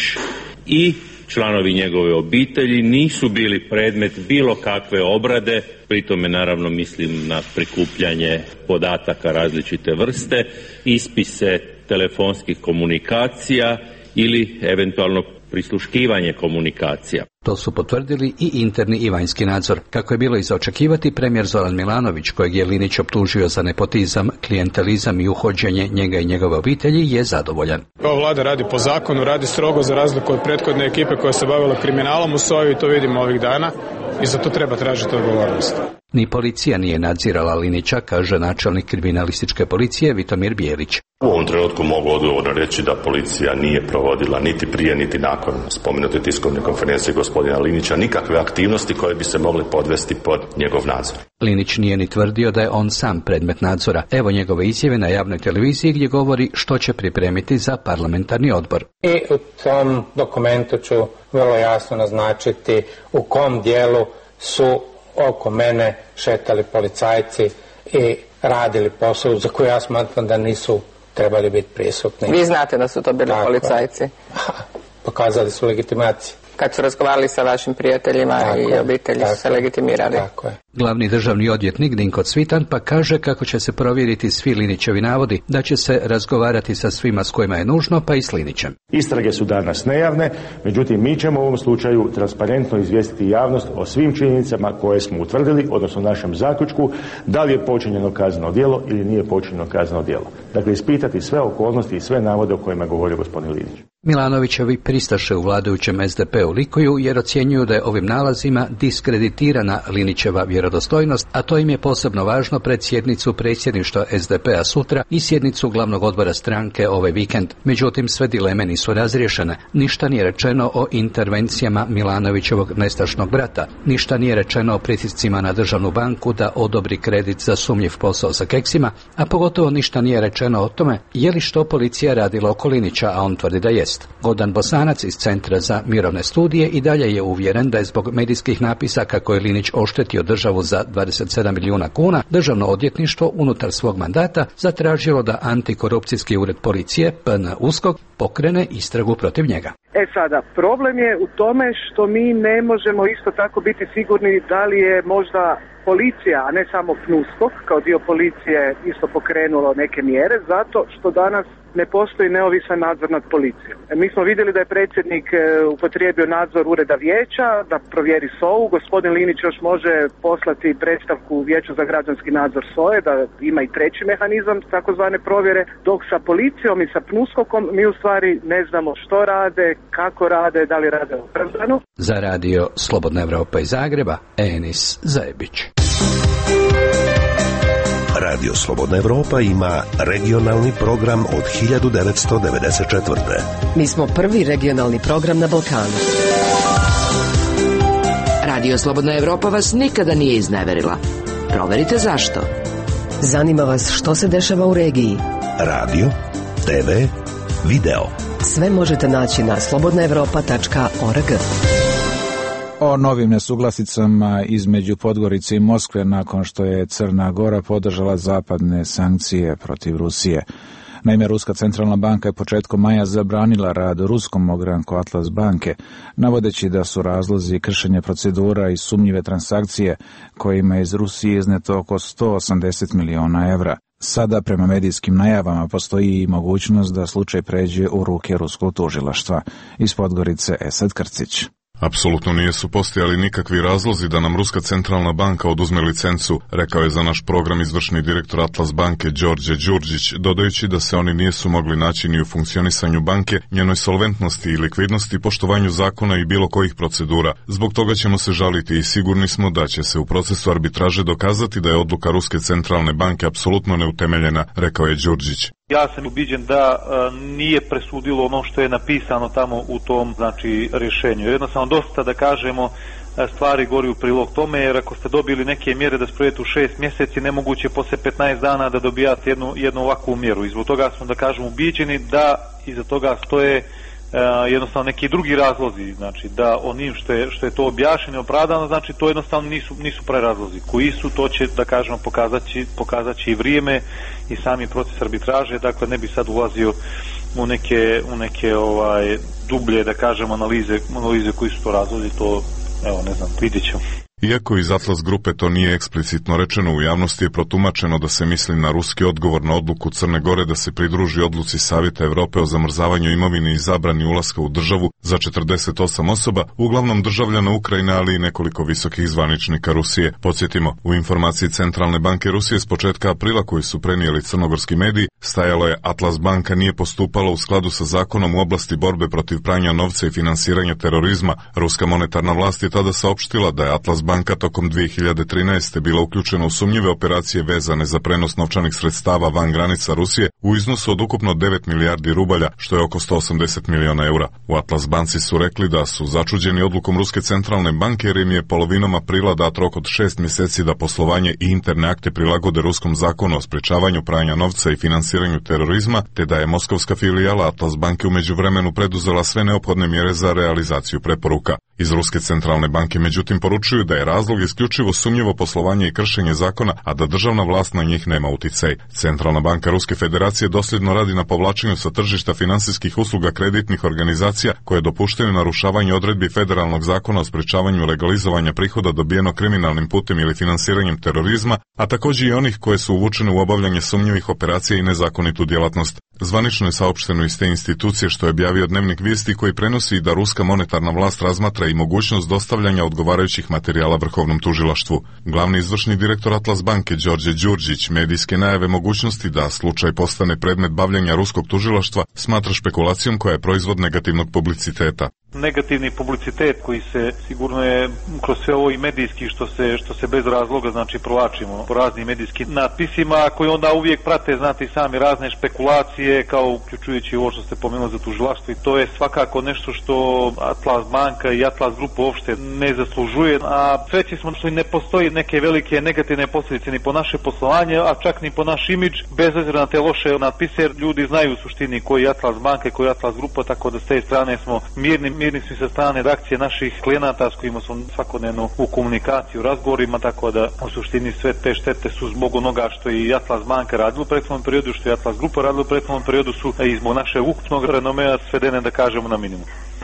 i članovi njegove obitelji nisu bili predmet bilo kakve obrade, pri tome naravno mislim na prikupljanje podataka različite vrste, ispise telefonskih komunikacija ili eventualno prisluškivanje komunikacija. To su potvrdili i interni i vanjski nadzor. Kako je bilo i za očekivati, premijer Zoran Milanović, kojeg je Linić optužio za nepotizam, klijentelizam i uhođenje njega i njegove obitelji, je zadovoljan. Ova vlada radi po zakonu, radi strogo za razliku od prethodne ekipe koja se bavila kriminalom u Soju i to vidimo ovih dana i za to treba tražiti odgovornost. Ni policija nije nadzirala Linića, kaže načelnik kriminalističke policije Vitomir Bijelić. U ovom trenutku mogu odgovorno reći da policija nije provodila niti prije niti nakon spomenute tiskovne konferencije gospodina Linića nikakve aktivnosti koje bi se mogle podvesti pod njegov nadzor. Linić nije ni tvrdio da je on sam predmet nadzora. Evo njegove izjave na javnoj televiziji gdje govori što će pripremiti za parlamentarni odbor. I u tom dokumentu ću vrlo jasno naznačiti u kom dijelu su oko mene šetali policajci i radili posao za koji ja smatram da nisu trebali biti prisutni. Vi znate da su to bili Tako. policajci? Pokazali su legitimaciju. Kad su razgovarali sa vašim prijateljima tako, i obitelji su se legitimirali. Tako je. Glavni državni odvjetnik Dinko Cvitan pa kaže kako će se provjeriti svi Linićevi navodi, da će se razgovarati sa svima s kojima je nužno, pa i s Linićem. Istrage su danas nejavne, međutim mi ćemo u ovom slučaju transparentno izvijestiti javnost o svim činjenicama koje smo utvrdili, odnosno našem zaključku, da li je počinjeno kazneno djelo ili nije počinjeno kazneno djelo. Dakle, ispitati sve okolnosti i sve navode o kojima je govorio gospodin Linić. Milanovićevi pristaše u vladajućem S D P-u likuju jer ocjenjuju da je ovim nalazima diskreditirana Linićeva vjerodostojnost, a to im je posebno važno pred sjednicu predsjedništva S D P-a sutra i sjednicu glavnog odbora stranke ovaj vikend. Međutim, sve dileme nisu razriješene. Ništa nije rečeno o intervencijama Milanovićevog nestašnog brata. Ništa nije rečeno o pritiscima na državnu banku da odobri kredit za sumnjiv posao sa keksima, a pogotovo ništa nije rečeno o tome je li što policija radila oko Linića, a on tvrdi da jest. Godan Bosanac iz Centra za mirovne studije i dalje je uvjeren da je zbog medijskih napisa kako je Linić oštetio državu za dvadeset sedam milijuna kuna, državno odvjetništvo unutar svog mandata zatražilo da antikorupcijski ured policije P N USKOK pokrene istragu protiv njega. E sada, problem je u tome što mi ne možemo isto tako biti sigurni da li je možda policija, a ne samo PNUSKOK, kao dio policije isto pokrenulo neke mjere, zato što danas ne postoji neovisan nadzor nad policijom. Mi smo vidjeli da je predsjednik upotrijebio nadzor ureda vijeća, da provjeri S O U. Gospodin Linić još može poslati predstavku vijeću za građanski nadzor S O E, da ima i treći mehanizam takozvane provjere, dok sa policijom i sa PNUSKOKom mi u stvari ne znamo što rade, kako rade, da li rade opravdano. Za radio Slobodna Evropa iz Zagreba, Enis Zajebić. Radio Slobodna Evropa ima regionalni program od hiljadu devetsto devedeset četvrte. Mi smo prvi regionalni program na Balkanu. Radio Slobodna Evropa vas nikada nije izneverila. Proverite zašto. Zanima vas što se dešava u regiji. Radio, te ve, video. Sve možete naći na slobodna evropa tačka org. O novim nesuglasicama između Podgorice i Moskve nakon što je Crna Gora podržala zapadne sankcije protiv Rusije. Naime, Ruska centralna banka je početkom maja zabranila rad ruskom ogranku Atlas banke, navodeći da su razlozi kršenja procedura i sumnjive transakcije kojima je iz Rusije izneto oko sto osamdeset miliona evra. Sada, prema medijskim najavama, postoji i mogućnost da slučaj pređe u ruke ruskog tužilaštva. Iz Podgorice Esad Krcić. Apsolutno nisu postojali nikakvi razlozi da nam Ruska centralna banka oduzme licencu, rekao je za naš program izvršni direktor Atlas banke Đorđe Đurđić, dodajući da se oni nisu mogli naći ni u funkcionisanju banke, njenoj solventnosti i likvidnosti, poštovanju zakona i bilo kojih procedura. Zbog toga ćemo se žaliti i sigurni smo da će se u procesu arbitraže dokazati da je odluka Ruske centralne banke apsolutno neutemeljena, rekao je Đurđić. Ja sam ubiđen da e, nije presudilo ono što je napisano tamo u tom, znači, rješenju. Jednostavno dosta, da kažemo, stvari gori u prilog tome, jer ako ste dobili neke mjere da sprovedete u šest mjeseci, nemoguće posle petnaest dana da dobijate jednu, jednu ovakvu mjeru. I zbog toga smo, da kažemo, ubiđeni da iza toga stoje Uh, jednostavno neki drugi razlozi, znači da onim što je, što je to objašnjeno, opravdano, znači to jednostavno nisu, nisu prerazlozi. Koji su, to će, da kažemo, pokazati, pokazati i vrijeme i sami proces arbitraže, dakle ne bi sad ulazio u neke, u neke ovaj, dublje, da kažemo, analize, analize koji su to razlozi, to, evo, ne znam, vidjet ćemo. Iako iz Atlas grupe to nije eksplicitno rečeno, u javnosti je protumačeno da se misli na ruski odgovor na odluku Crne Gore da se pridruži odluci Savjeta Evrope o zamrzavanju imovine i zabrani ulaska u državu za četrdeset osam osoba, uglavnom državljana Ukrajine, ali i nekoliko visokih zvaničnika Rusije. Podsjetimo, u informaciji Centralne banke Rusije s početka aprila koji su prenijeli crnogorski mediji, stajalo je Atlas banka nije postupala u skladu sa zakonom u oblasti borbe protiv pranja novca i finansiranja terorizma. Ruska monetarna vlast je tada saopštila da je Atlas banka tokom dvije hiljade trinaeste. bila uključena u sumnjive operacije vezane za prenos novčanih sredstava van granica Rusije u iznosu od ukupno devet milijardi rubalja, što je oko sto osamdeset miliona eura. U Atlas banci su rekli da su začuđeni odlukom Ruske centralne banke jer im je polovinom aprila dat rok od šest mjeseci da poslovanje i interne akte prilagode ruskom zakonu o sprečavanju pranja novca i finansiranju terorizma, te da je moskovska filijala Atlas banke u međuvremenu preduzela sve neophodne mjere za realizaciju preporuka. Iz Ruske centralne banke međutim poručuju da je razlog isključivo sumnjivo poslovanje i kršenje zakona, a da državna vlast na njih nema uticaj. Centralna banka Ruske federacije dosljedno radi na povlačenju sa tržišta finansijskih usluga kreditnih organizacija koje dopuštaju narušavanje odredbi federalnog zakona o sprečavanju legalizovanja prihoda dobijeno kriminalnim putem ili finansiranjem terorizma, a također i onih koje su uvučene u obavljanje sumnjivih operacija i nezakonitu djelatnost. Zvanično je saopšteno iz te institucije, što je objavio Dnevnik vijesti, koji prenosi da ruska monetarna vlast razmatra i mogućnost dostavljanja odgovarajućih materijala Vrhovnom tužilaštvu. Glavni izvršni direktor Atlas banke Đorđe Đurđić medijske najave mogućnosti da slučaj postane predmet bavljenja ruskog tužilaštva smatra špekulacijom koja je proizvod negativnog publiciteta. Negativni publicitet koji se sigurno je kroz sve ovo i medijski što se, što se bez razloga, znači, provlačimo po raznim medijskim natpisima koji onda uvijek prate, znate i sami, razne špekulacije, kao uključujući ovo što ste pomenuli za tužilaštvo, i to je svakako nešto što Atlas banka i Atlas grupa uopšte ne zaslužuje, a sveći smo što ne postoji neke velike negativne posljedice ni po naše poslovanje, a čak ni po naš imidž, bez obzira na te loše natpise, jer ljudi znaju u suštini koji je Atlas banka i koji je Atlas grupa, tako da s te strane smo mirni, mirni su sa strane reakcije naših klijenata s kojima smo svakodnevno u komunikaciji, u razgovorima, tako da u suštini sve te štete su zbog onoga što i Atlas banka radila u prethodnom periodu, što je Atlas grupa radila u prethodnom periodu, su i zbog našeg ukupnog renomea svedene, da kažemo, na minimum.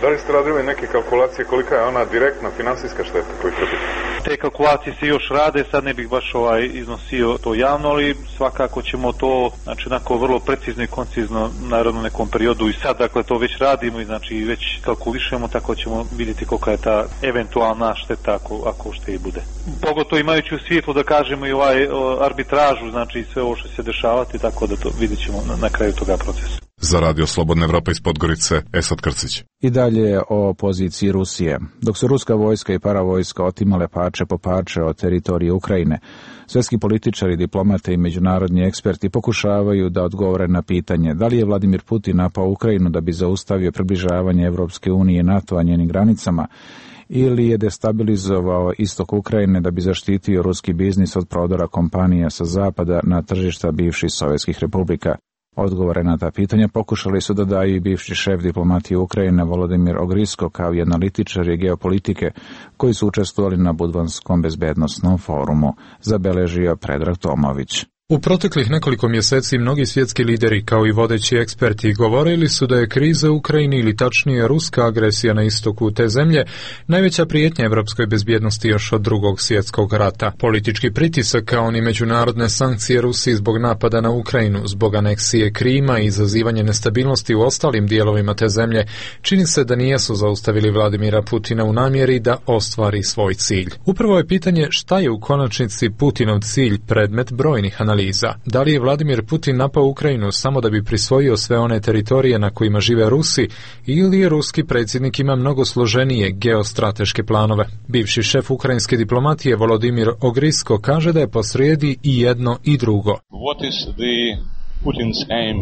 Da li ste radili neke kalkulacije kolika je ona direktna finansijska šteta koju trpite? Te kalkulacije se još rade, sad ne bih baš ovaj iznosio to javno, ali svakako ćemo to, znači, onako vrlo precizno i koncizno, naravno, nekom periodu i sad, dakle, to već radimo i znači već kalkulišemo, tako ćemo vidjeti kolika je ta eventualna šteta ako, ako što i bude. Pogotovo imajući u svijetlu, da kažemo, i ovaj arbitražu, znači sve ovo što će se dešavati, tako da to vidjet ćemo na, na kraju toga procesa. Za Radio Slobodna Evropa iz Podgorice, Esad Krcić. I dalje o poziciji Rusije. Dok su ruska vojska i paravojska otimale parče po parče od teritorije Ukrajine, svjetski političari, diplomate i međunarodni eksperti pokušavaju da odgovore na pitanje da li je Vladimir Putin napao Ukrajinu da bi zaustavio približavanje Evropske unije i NATO-a njenim granicama, ili je destabilizovao istok Ukrajine da bi zaštitio ruski biznis od prodora kompanija sa zapada na tržišta bivših sovjetskih republika. Odgovore na ta pitanja pokušali su da daju i bivši šef diplomatije Ukrajine Volodimir Ogrisko, kao i analitičari geopolitike koji su učestvovali na Budvanskom bezbednosnom forumu, zabeležio Predrag Tomović. U proteklih nekoliko mjeseci mnogi svjetski lideri kao i vodeći eksperti govorili su da je kriza u Ukrajini, ili tačnije ruska agresija na istoku te zemlje, najveća prijetnja evropskoj bezbjednosti još od drugog svjetskog rata. Politički pritisak kao ni međunarodne sankcije Rusiji zbog napada na Ukrajinu, zbog aneksije Krima i izazivanje nestabilnosti u ostalim dijelovima te zemlje čini se da nijesu zaustavili Vladimira Putina u namjeri da ostvari svoj cilj. Upravo je pitanje šta je u konačnici Putinov cilj predmet brojnih analiza. Da li je Vladimir Putin napao Ukrajinu samo da bi prisvojio sve one teritorije na kojima žive Rusi, ili je ruski predsjednik ima mnogo složenije geostrateške planove? Bivši šef ukrajinske diplomatije Volodimir Ogrisko kaže da je posrijedi i jedno i drugo. What is the Putin's aim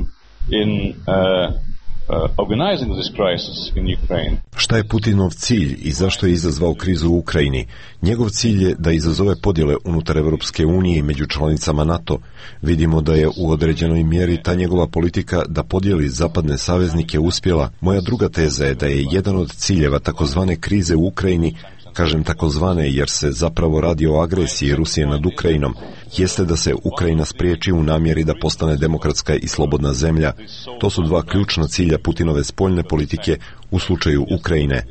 in uh... Uh, organizing this crisis in Ukraine? Šta je Putinov cilj i zašto je izazvao krizu u Ukrajini? Njegov cilj je da izazove podjele unutar Evropske unije i među članicama NATO. Vidimo da je u određenoj mjeri ta njegova politika da podijeli zapadne saveznike uspjela. Moja druga teza je da je jedan od ciljeva takozvane krize u Ukrajini, kažem takozvane jer se zapravo radi o agresiji Rusije nad Ukrajinom, jeste da se Ukrajina spriječi u namjeri da postane demokratska i slobodna zemlja. To su dva ključna cilja Putinove spoljne politike u slučaju Ukrajine.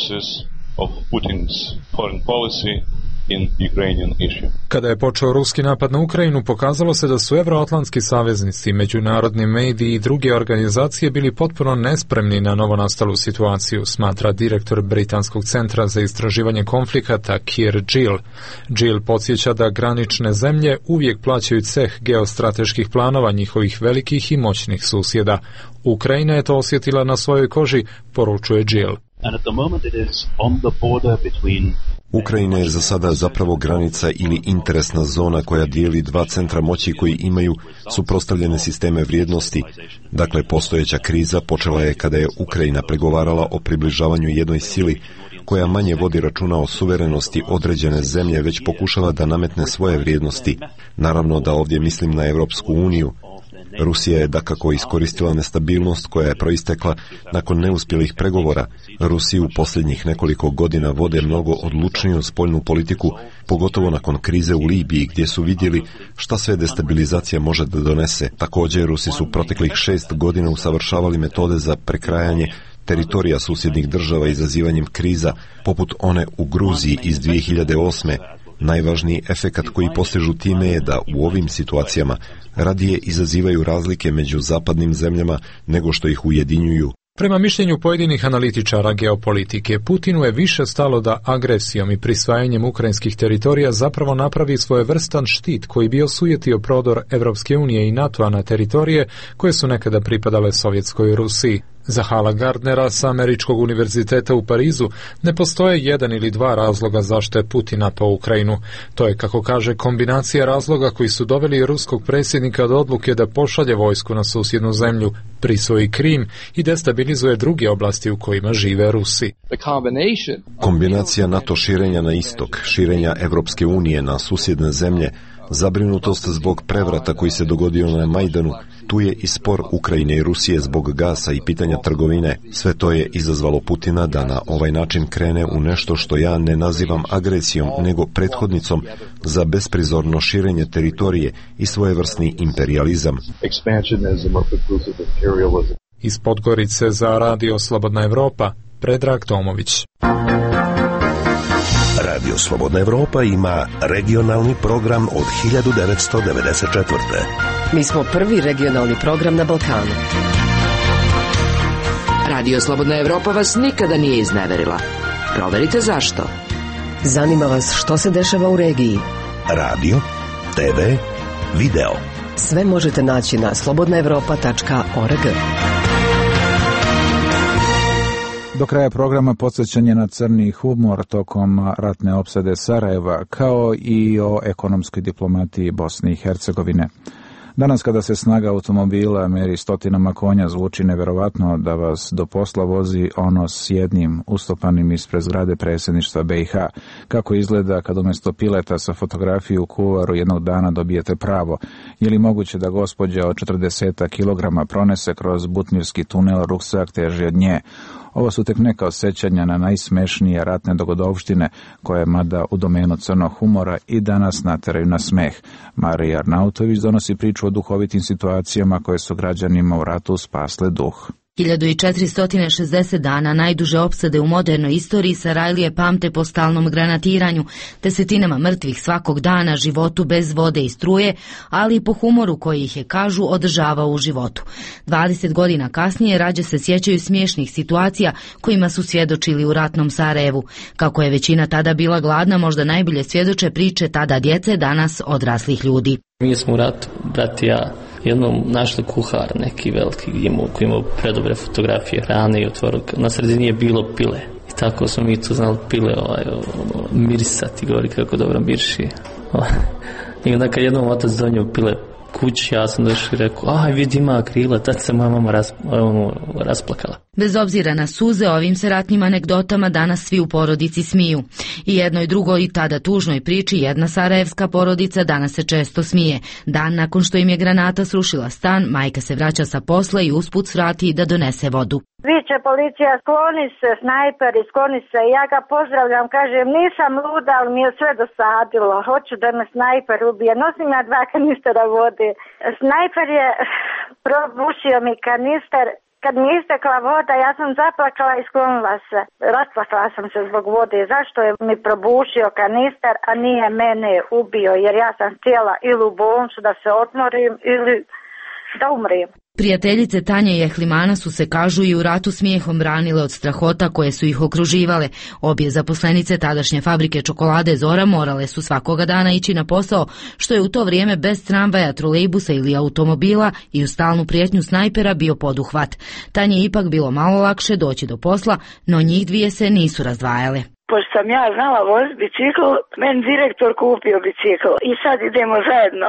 Kada je počeo ruski napad na Ukrajinu, pokazalo se da su evroatlantski saveznici, međunarodni mediji i druge organizacije bili potpuno nespremni na novonastalu situaciju, smatra direktor Britanskog centra za istraživanje konflikata Keir Gill. Gill podsjeća da granične zemlje uvijek plaćaju ceh geostrateških planova njihovih velikih i moćnih susjeda. Ukrajina je to osjetila na svojoj koži, poručuje Gill. And at the moment it is on the border between Ukrajina je za sada zapravo granica ili interesna zona koja dijeli dva centra moći koji imaju suprotstavljene sisteme vrijednosti. Dakle, postojeća kriza počela je kada je Ukrajina pregovarala o približavanju jednoj sili koja manje vodi računa o suverenosti određene zemlje, već pokušava da nametne svoje vrijednosti. Naravno da ovdje mislim na Evropsku uniju. Rusija je dakako iskoristila nestabilnost koja je proistekla nakon neuspjelih pregovora. Rusi u posljednjih nekoliko godina vode mnogo odlučniju spoljnu politiku, pogotovo nakon krize u Libiji gdje su vidjeli šta sve destabilizacija može da donese. Također, Rusi su proteklih šest godina usavršavali metode za prekrajanje teritorija susjednih država izazivanjem kriza, poput one u Gruziji iz dvije hiljade osme. Najvažniji efekat koji postižu time je da u ovim situacijama radije izazivaju razlike među zapadnim zemljama nego što ih ujedinjuju. Prema mišljenju pojedinih analitičara geopolitike, Putinu je više stalo da agresijom i prisvajanjem ukrajinskih teritorija zapravo napravi svojevrstan štit koji bi osujetio prodor Evropske unije i NATO-a na teritorije koje su nekada pripadale Sovjetskoj Rusiji. Za Hala Gardnera sa Američkog univerziteta u Parizu ne postoje jedan ili dva razloga zašto je Putin napao Ukrajinu. To je, kako kaže, kombinacija razloga koji su doveli ruskog predsjednika do odluke da pošalje vojsku na susjednu zemlju, prisvoji Krim i destabilizuje druge oblasti u kojima žive Rusi. Kombinacija NATO širenja na istok, širenja Evropske unije na susjedne zemlje, zabrinutost zbog prevrata koji se dogodio na Majdanu, tu je i spor Ukrajine i Rusije zbog gasa i pitanja trgovine. Sve to je izazvalo Putina da na ovaj način krene u nešto što ja ne nazivam agresijom, nego prethodnicom za besprizorno širenje teritorije i svojevrsni imperializam. Iz Podgorice za Radio Slobodna Evropa, Predrag Tomović. Radio Slobodna Evropa ima regionalni program od hiljadu devetsto devedeset četvrte. Mi smo prvi regionalni program na Balkanu. Radio Slobodna Evropa vas nikada nije izneverila. Proverite zašto. Zanima vas što se dešava u regiji. Radio, te ve, video. Sve možete naći na slobodna evropa tačka org. Do kraja programa podsjećanje na crni humor tokom ratne opsade Sarajeva, kao i o ekonomskoj diplomatiji Bosne i Hercegovine. Danas kada se snaga automobila meri stotinama konja, zvuči neverovatno da vas do posla vozi ono s jednim ustopanim ispred zgrade predsjedništva be i ha. Kako izgleda kad umjesto pileta sa fotografiju u kuvaru jednog dana dobijete pravo? Je li moguće da gospođa od četrdeset kilograma pronese kroz butmirski tunel ruksak teži od nje? Ovo su tek neka osjećanja na najsmešnije ratne dogodovštine koje, mada u domenu crnog humora, i danas nateraju na smeh. Marija Arnautović donosi priču o duhovitim situacijama koje su građanima u ratu spasle duh. hiljadu četiristo šezdeset dana najduže opsade u modernoj istoriji Sarajlije pamte po stalnom granatiranju, desetinama mrtvih svakog dana, životu bez vode i struje, ali i po humoru koji ih je, kažu, održavao u životu. dvadeset godina kasnije rađe se sjećaju smiješnih situacija kojima su svjedočili u ratnom Sarajevu. Kako je većina tada bila gladna, možda najbolje svjedoče priče tada djece, danas odraslih ljudi. Mi smo u ratu, brat i ja, jednom našli kuhar neki veliki koji imao predobre fotografije hrane i otvoru. Na sredini je bilo pile i tako smo mi tu znali pile ovaj, mirisati, govori kako dobro miriši. I onda kad jednom otac donio pile kući, ja sam došao i rekao, aj vidi ima krila, tad se moja mama ras, ono, rasplakala. Bez obzira na suze, ovim se ratnim anegdotama danas svi u porodici smiju. I jednoj drugoj i tada tužnoj priči jedna sarajevska porodica danas se često smije. Dan nakon što im je granata srušila stan, majka se vraća sa posla i usput svrati da donese vodu. Viče policija, skloni se, snajperi, skloni se. Ja ga pozdravljam, kažem, nisam luda, ali mi je sve dosadilo. Hoću da me snajper ubije. Nosim ja dva kanistera vode. Snajper je probušio mi kanister. Kad mi je istekla voda, ja sam zaplakala i sklonila se. Rasplakala sam se zbog vode. Zašto je mi probušio kanister, a nije mene ubio? Jer ja sam htjela ili u bolnicu da se odmorim ili da umrim. Prijateljice Tanje i Ehlimana su se, kažu, i u ratu smijehom branile od strahota koje su ih okruživale. Obje zaposlenice tadašnje fabrike čokolade Zora morale su svakoga dana ići na posao, što je u to vrijeme bez tramvaja, trolejbusa ili automobila i u stalnu prijetnju snajpera bio poduhvat. Tanje je ipak bilo malo lakše doći do posla, no njih dvije se nisu razdvajale. Pošto sam ja znala voziti bicikl, meni direktor kupio bicikl i sad idemo zajedno.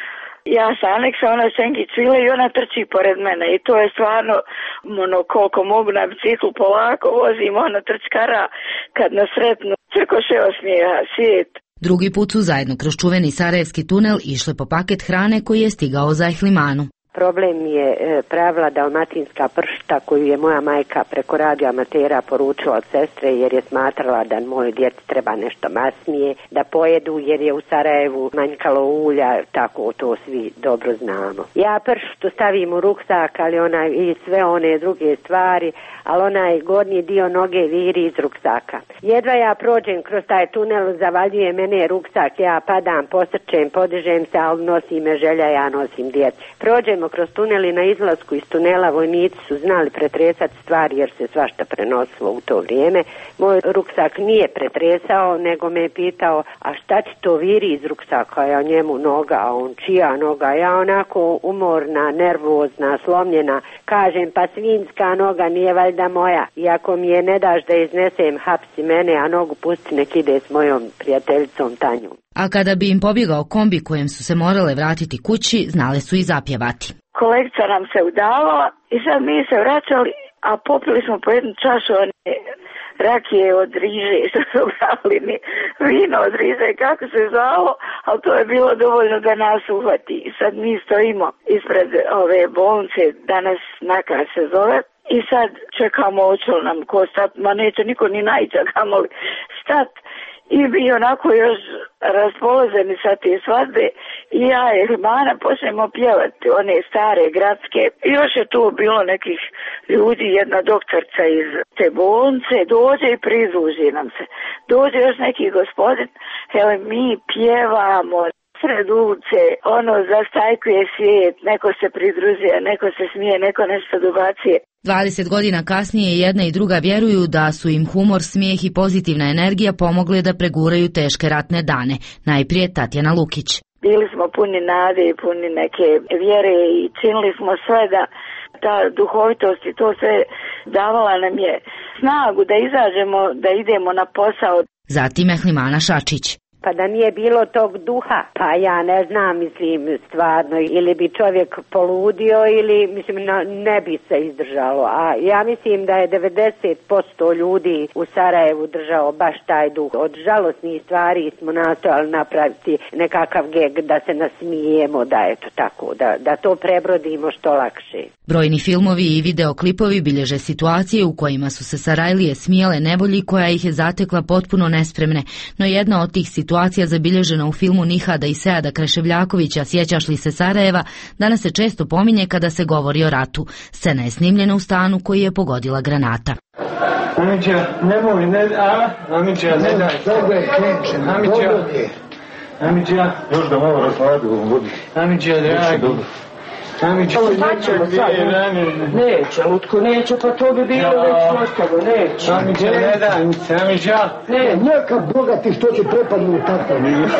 Ja sa aneksa, ona senki cvile i ona trči pored mene i to je stvarno, ono, koliko mogu na biciklu polako vozim, ona trčkara kad nas sretnu, crko se osmijeha, svijet. Drugi put su zajedno kroz čuveni sarajevski tunel išle po paket hrane koji je stigao za Ehlimanu. Problem je e, pravila dalmatinska pršta koju je moja majka preko radio amatera poručila od sestre jer je smatrala da moj djeci treba nešto masnije, da pojedu jer je u Sarajevu manjkalo ulja, tako to svi dobro znamo. Ja prštu stavim u ruksak, ali onaj, i sve one druge stvari, ali onaj gornji dio noge viri iz ruksaka. Jedva ja prođem kroz taj tunel, zavaljuje mene ruksak, ja padam, posrčem, podižem se, ali nosi me želja, ja nosim djecu. Prođemo kroz tunel i na izlasku iz tunela vojnici su znali pretresati stvari jer se svašta prenosilo u to vrijeme. Moj ruksak nije pretresao, nego me je pitao, a šta ti to viri iz ruksaka? Ja njemu noga, a on čija noga? Ja onako umorna, nervozna, slomljena, kažem, pa svinjska noga nije valjda moja. I ako mi je ne daš da iznesem, hapsi mene, a nogu pusti nek ide s mojom prijateljicom Tanjom. A kada bi im pobjegao kombi kojem su se morale vratiti kući, znale su i zapjevati. Kolegica nam se udavala i sad mi se vraćali, a popili smo po jednu čašu one rakije od riže, što su brali mi, vino od riže, kako se zvalo, ali to je bilo dovoljno da nas uhvati. I sad mi stojimo ispred ove bolnice, danas Naka se zove, i sad čekamo hoće li nam ko stat, ma neće niko ni najća kamoli stat. i mi onako još raspoloženi sa te svadbe i ja i Rimana počnemo pjevati one stare gradske. I još je tu bilo nekih ljudi, jedna doktorca iz te bolnice, dođe i pridruži nam se. Dođe još neki gospodin, evo mi pjevamo sred ulice, ono zastajkuje svijet, neko se pridružuje, neko se smije, neko nešto dobacuje. dvadeset godina kasnije jedna i druga vjeruju da su im humor, smijeh i pozitivna energija pomogle da preguraju teške ratne dane. Najprije Tatjana Lukić. Bili smo puni nade i puni neke vjere i činili smo sve da ta duhovitost i to sve davala nam je snagu da izađemo, da idemo na posao. Zatim Ehlimana Šačić. Pa da nije bilo tog duha, pa ja ne znam, mislim, stvarno, ili bi čovjek poludio ili, mislim, ne bi se izdržalo. A ja mislim da je devedeset posto ljudi u Sarajevu držao baš taj duh. Od žalosnih stvari smo nastojali napraviti nekakav geg da se nasmijemo, da eto tako, da, da to prebrodimo što lakše. Brojni filmovi i videoklipovi bilježe situacije u kojima su se Sarajlije smijale nevolji koja ih je zatekla potpuno nespremne, no jedna od tih situacija zabilježena u filmu Nihada i Seada Kreševljakovića Sjećaš li se Sarajeva danas se često pominje kada se govori o ratu. Scena je snimljena u stanu koji je pogodila granata. Amića, nemoj, ne, a? Amića, ne daj. Dobro je, krećem, Amića. Amića. Još da malo razladi u vodi. Amića, dragi. Amića, neće, Lutko, neće, pa to bi bilo već ostalo, neće. Amića, ne daj, Amića. Ne, neka Boga ti što će prepadnu tako.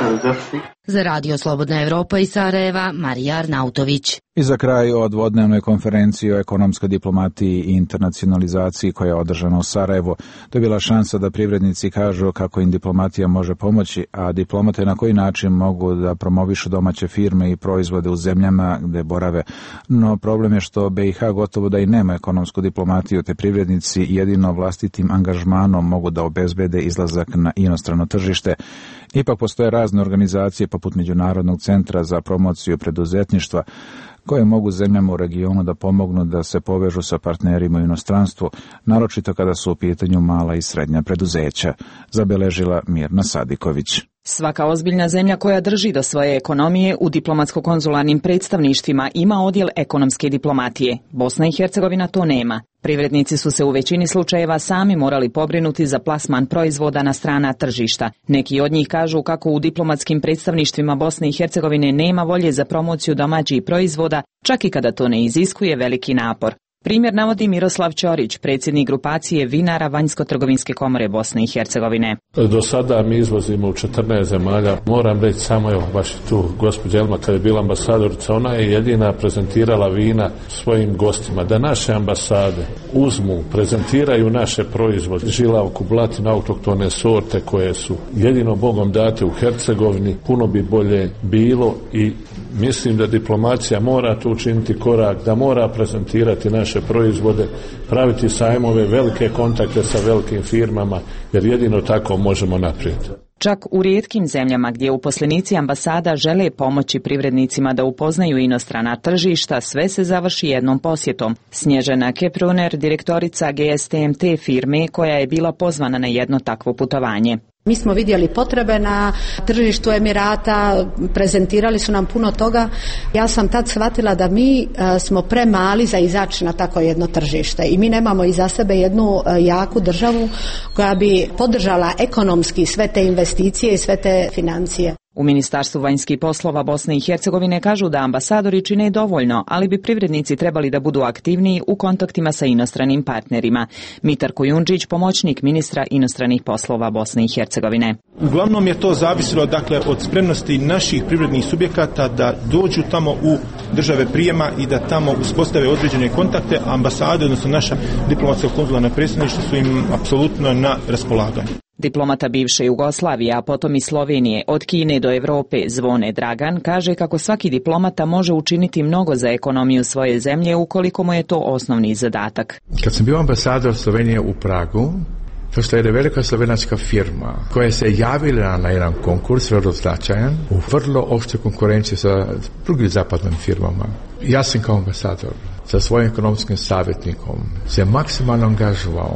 Za Radio Slobodna Evropa iz Sarajeva, Marija Arnautović. I za kraj o dvodnevnoj konferenciji o ekonomskoj diplomatiji i internacionalizaciji koja je održana u Sarajevu. To je bila šansa da privrednici kažu kako im diplomatija može pomoći, a diplomate na koji način mogu da promovišu domaće firme i proizvode u zemljama gde borave. No problem je što B i H gotovo da i nema ekonomsku diplomatiju, te privrednici jedino vlastitim angažmanom mogu da obezbede izlazak na inostrano tržište. Ipak postoje razne organizacije poput Međunarodnog centra za promociju preduzetništva koje mogu zemljama u regionu da pomognu da se povežu sa partnerima u inostranstvu, naročito kada su u pitanju mala i srednja preduzeća, zabeležila Mirna Sadiković. Svaka ozbiljna zemlja koja drži do svoje ekonomije u diplomatsko-konzularnim predstavništvima ima odjel ekonomske diplomatije. Bosna i Hercegovina to nema. Privrednici su se u većini slučajeva sami morali pobrinuti za plasman proizvoda na strana tržišta. Neki od njih kažu kako u diplomatskim predstavništvima Bosne i Hercegovine nema volje za promociju domaćih proizvoda, čak i kada to ne iziskuje veliki napor. Primjer navodi Miroslav Ćorić, predsjednik grupacije vinara Vanjsko-trgovinske komore Bosne i Hercegovine. Do sada mi izvozimo u četrnaest zemalja. Moram reći samo, evo, baš tu gospođa Elma kada je bila ambasadorica, ona je jedina prezentirala vina svojim gostima. Da naše ambasade uzmu, prezentiraju naše proizvode, žilavku, blatinu, autoktone sorte koje su jedino Bogom date u Hercegovini, puno bi bolje bilo i mislim da diplomacija mora tu učiniti korak, da mora prezentirati naše proizvode, praviti sajmove, velike kontakte sa velikim firmama, jer jedino tako možemo naprijed. Čak u rijetkim zemljama gdje uposlenici ambasada žele pomoći privrednicima da upoznaju inostrana tržišta, sve se završi jednom posjetom. Snježana Kepruner, direktorica G S T M T firme koja je bila pozvana na jedno takvo putovanje. Mi smo vidjeli potrebe na tržištu Emirata, prezentirali su nam puno toga. Ja sam tad shvatila da mi smo premali za izaći na tako jedno tržište i mi nemamo iza sebe jednu jaku državu koja bi podržala ekonomski sve te investicije i sve te financije. U Ministarstvu vanjskih poslova Bosne i Hercegovine kažu da ambasadori čine dovoljno, ali bi privrednici trebali da budu aktivniji u kontaktima sa inostranim partnerima. Mitar Kujundžić, pomoćnik ministra inostranih poslova Bosne i Hercegovine. Uglavnom je to zavisilo, dakle, od spremnosti naših privrednih subjekata da dođu tamo u države prijema i da tamo uspostave određene kontakte. Ambasade, odnosno naša diplomatska konzularna predstavništva su im apsolutno na raspolaganju. Diplomata bivše Jugoslavije, a potom i Slovenije, od Kine do Europe, Zvone Dragan, kaže kako svaki diplomata može učiniti mnogo za ekonomiju svoje zemlje ukoliko mu je to osnovni zadatak. Kad sam bio ambasador Slovenije u Pragu, došla je jedna velika slovenačka firma koja se javila na jedan konkurs, vrlo značajan, u vrlo oštru konkurenciju sa drugim zapadnim firmama. Ja sam kao ambasador sa svojim ekonomskim savjetnikom se maksimalno angažovao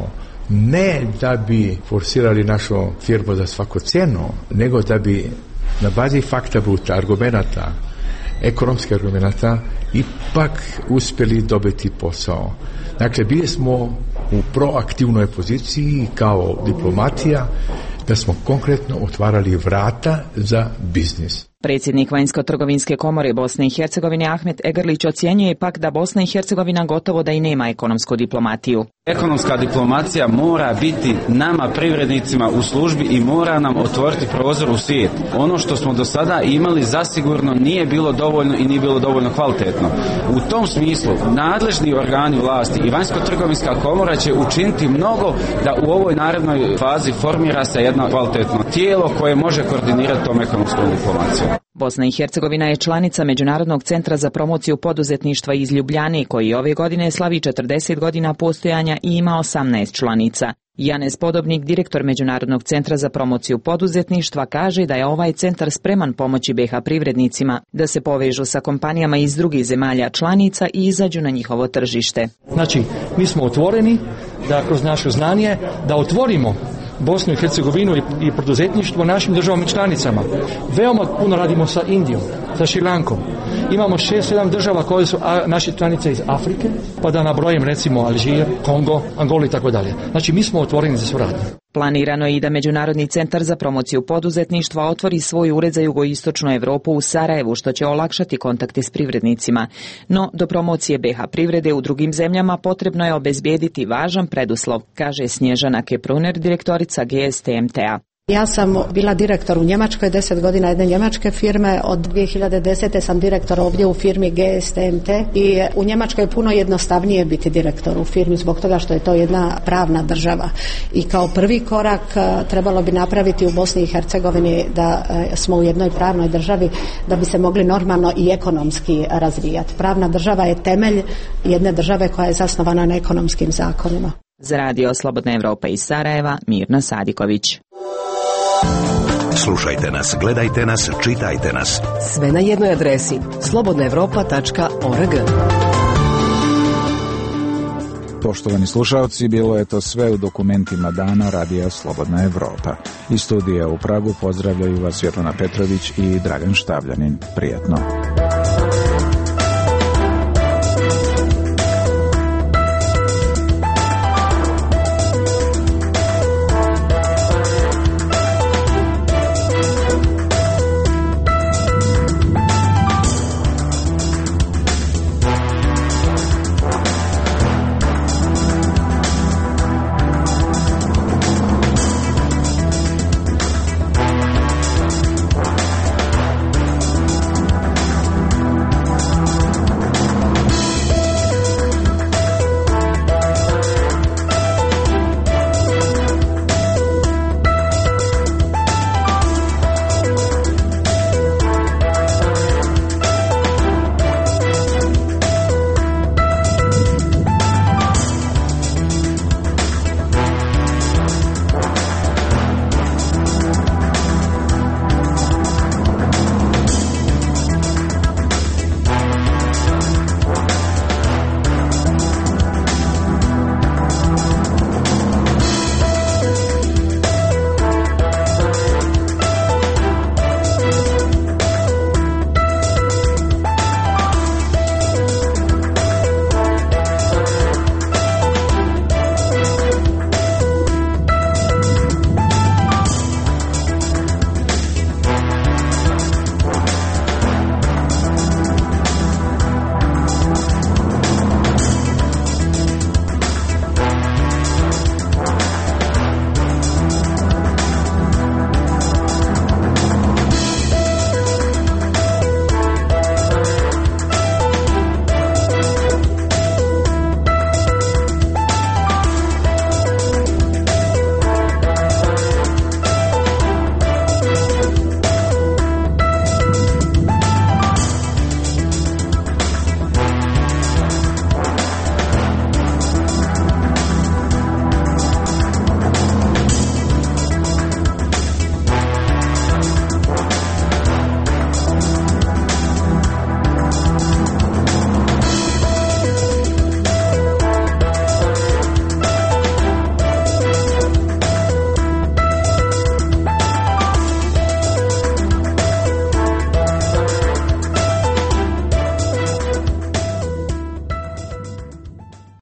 ne da bi forsirali našu firmu za svaku cijenu, nego da bi na bazi fakta bruta, argumenata, ekonomskih argumenata, ipak uspjeli dobiti posao. Dakle, bili smo u proaktivnoj poziciji kao diplomatija, da smo konkretno otvarali vrata za biznis. Predsjednik Vanjsko-trgovinske komore Bosne i Hercegovine Ahmet Egrlić ocjenjuje pak da Bosna i Hercegovina gotovo da i nema ekonomsku diplomatiju. Ekonomska diplomacija mora biti nama privrednicima u službi i mora nam otvoriti prozor u svijet. Ono što smo do sada imali zasigurno nije bilo dovoljno i nije bilo dovoljno kvalitetno. U tom smislu nadležni organi vlasti i Vanjsko-trgovinska komora će učiniti mnogo da u ovoj narednoj fazi formira se jedno kvalitetno tijelo koje može koordinirati tom ekonomskom diplomacijom. Bosna i Hercegovina je članica Međunarodnog centra za promociju poduzetništva iz Ljubljane, koji ove godine slavi četrdeset godina postojanja i ima osamnaest članica. Janez Podobnik, direktor Međunarodnog centra za promociju poduzetništva, kaže da je ovaj centar spreman pomoći B iH privrednicima da se povežu sa kompanijama iz drugih zemalja članica i izađu na njihovo tržište. Znači, mi smo otvoreni da kroz naše znanje da otvorimo Bosnu i Hercegovinu i poduzetništvo našim državama članicama. Veoma puno radimo sa Indijom, sa Šrilankom. Imamo šest sedam država koje su a, naše članice iz Afrike, pa da nabrojim recimo Alžir, Kongo, Angola i tako dalje. Znači mi smo otvoreni za suradnju. Planirano je i da Međunarodni centar za promociju poduzetništva otvori svoj ured za jugoistočnu Europu u Sarajevu, što će olakšati kontakte s privrednicima. No, do promocije B iH privrede u drugim zemljama potrebno je obezbijediti važan preduslov, kaže Snježana Kepruner, direktorica G S T M T-a. Ja sam bila direktor u Njemačkoj deset godina jedne njemačke firme, od dvije hiljade desete sam direktor ovdje u firmi G S T M T i u Njemačkoj je puno jednostavnije biti direktor u firmi zbog toga što je to jedna pravna država. I kao prvi korak trebalo bi napraviti u Bosni i Hercegovini da smo u jednoj pravnoj državi da bi se mogli normalno i ekonomski razvijati. Pravna država je temelj jedne države koja je zasnovana na ekonomskim zakonima. Za radio Slobodna Evropa iz Sarajeva, Mirna Sadiković. Slušajte nas, gledajte nas, čitajte nas. Sve na jednoj adresi slobodna evropa tačka org. Poštovani slušalci, bilo je to sve u dokumentima dana Radija Slobodna Evropa. Iz studija u Pragu pozdravljaju vas Svetlana Petrović i Dragan Štavljanin. Prijetno.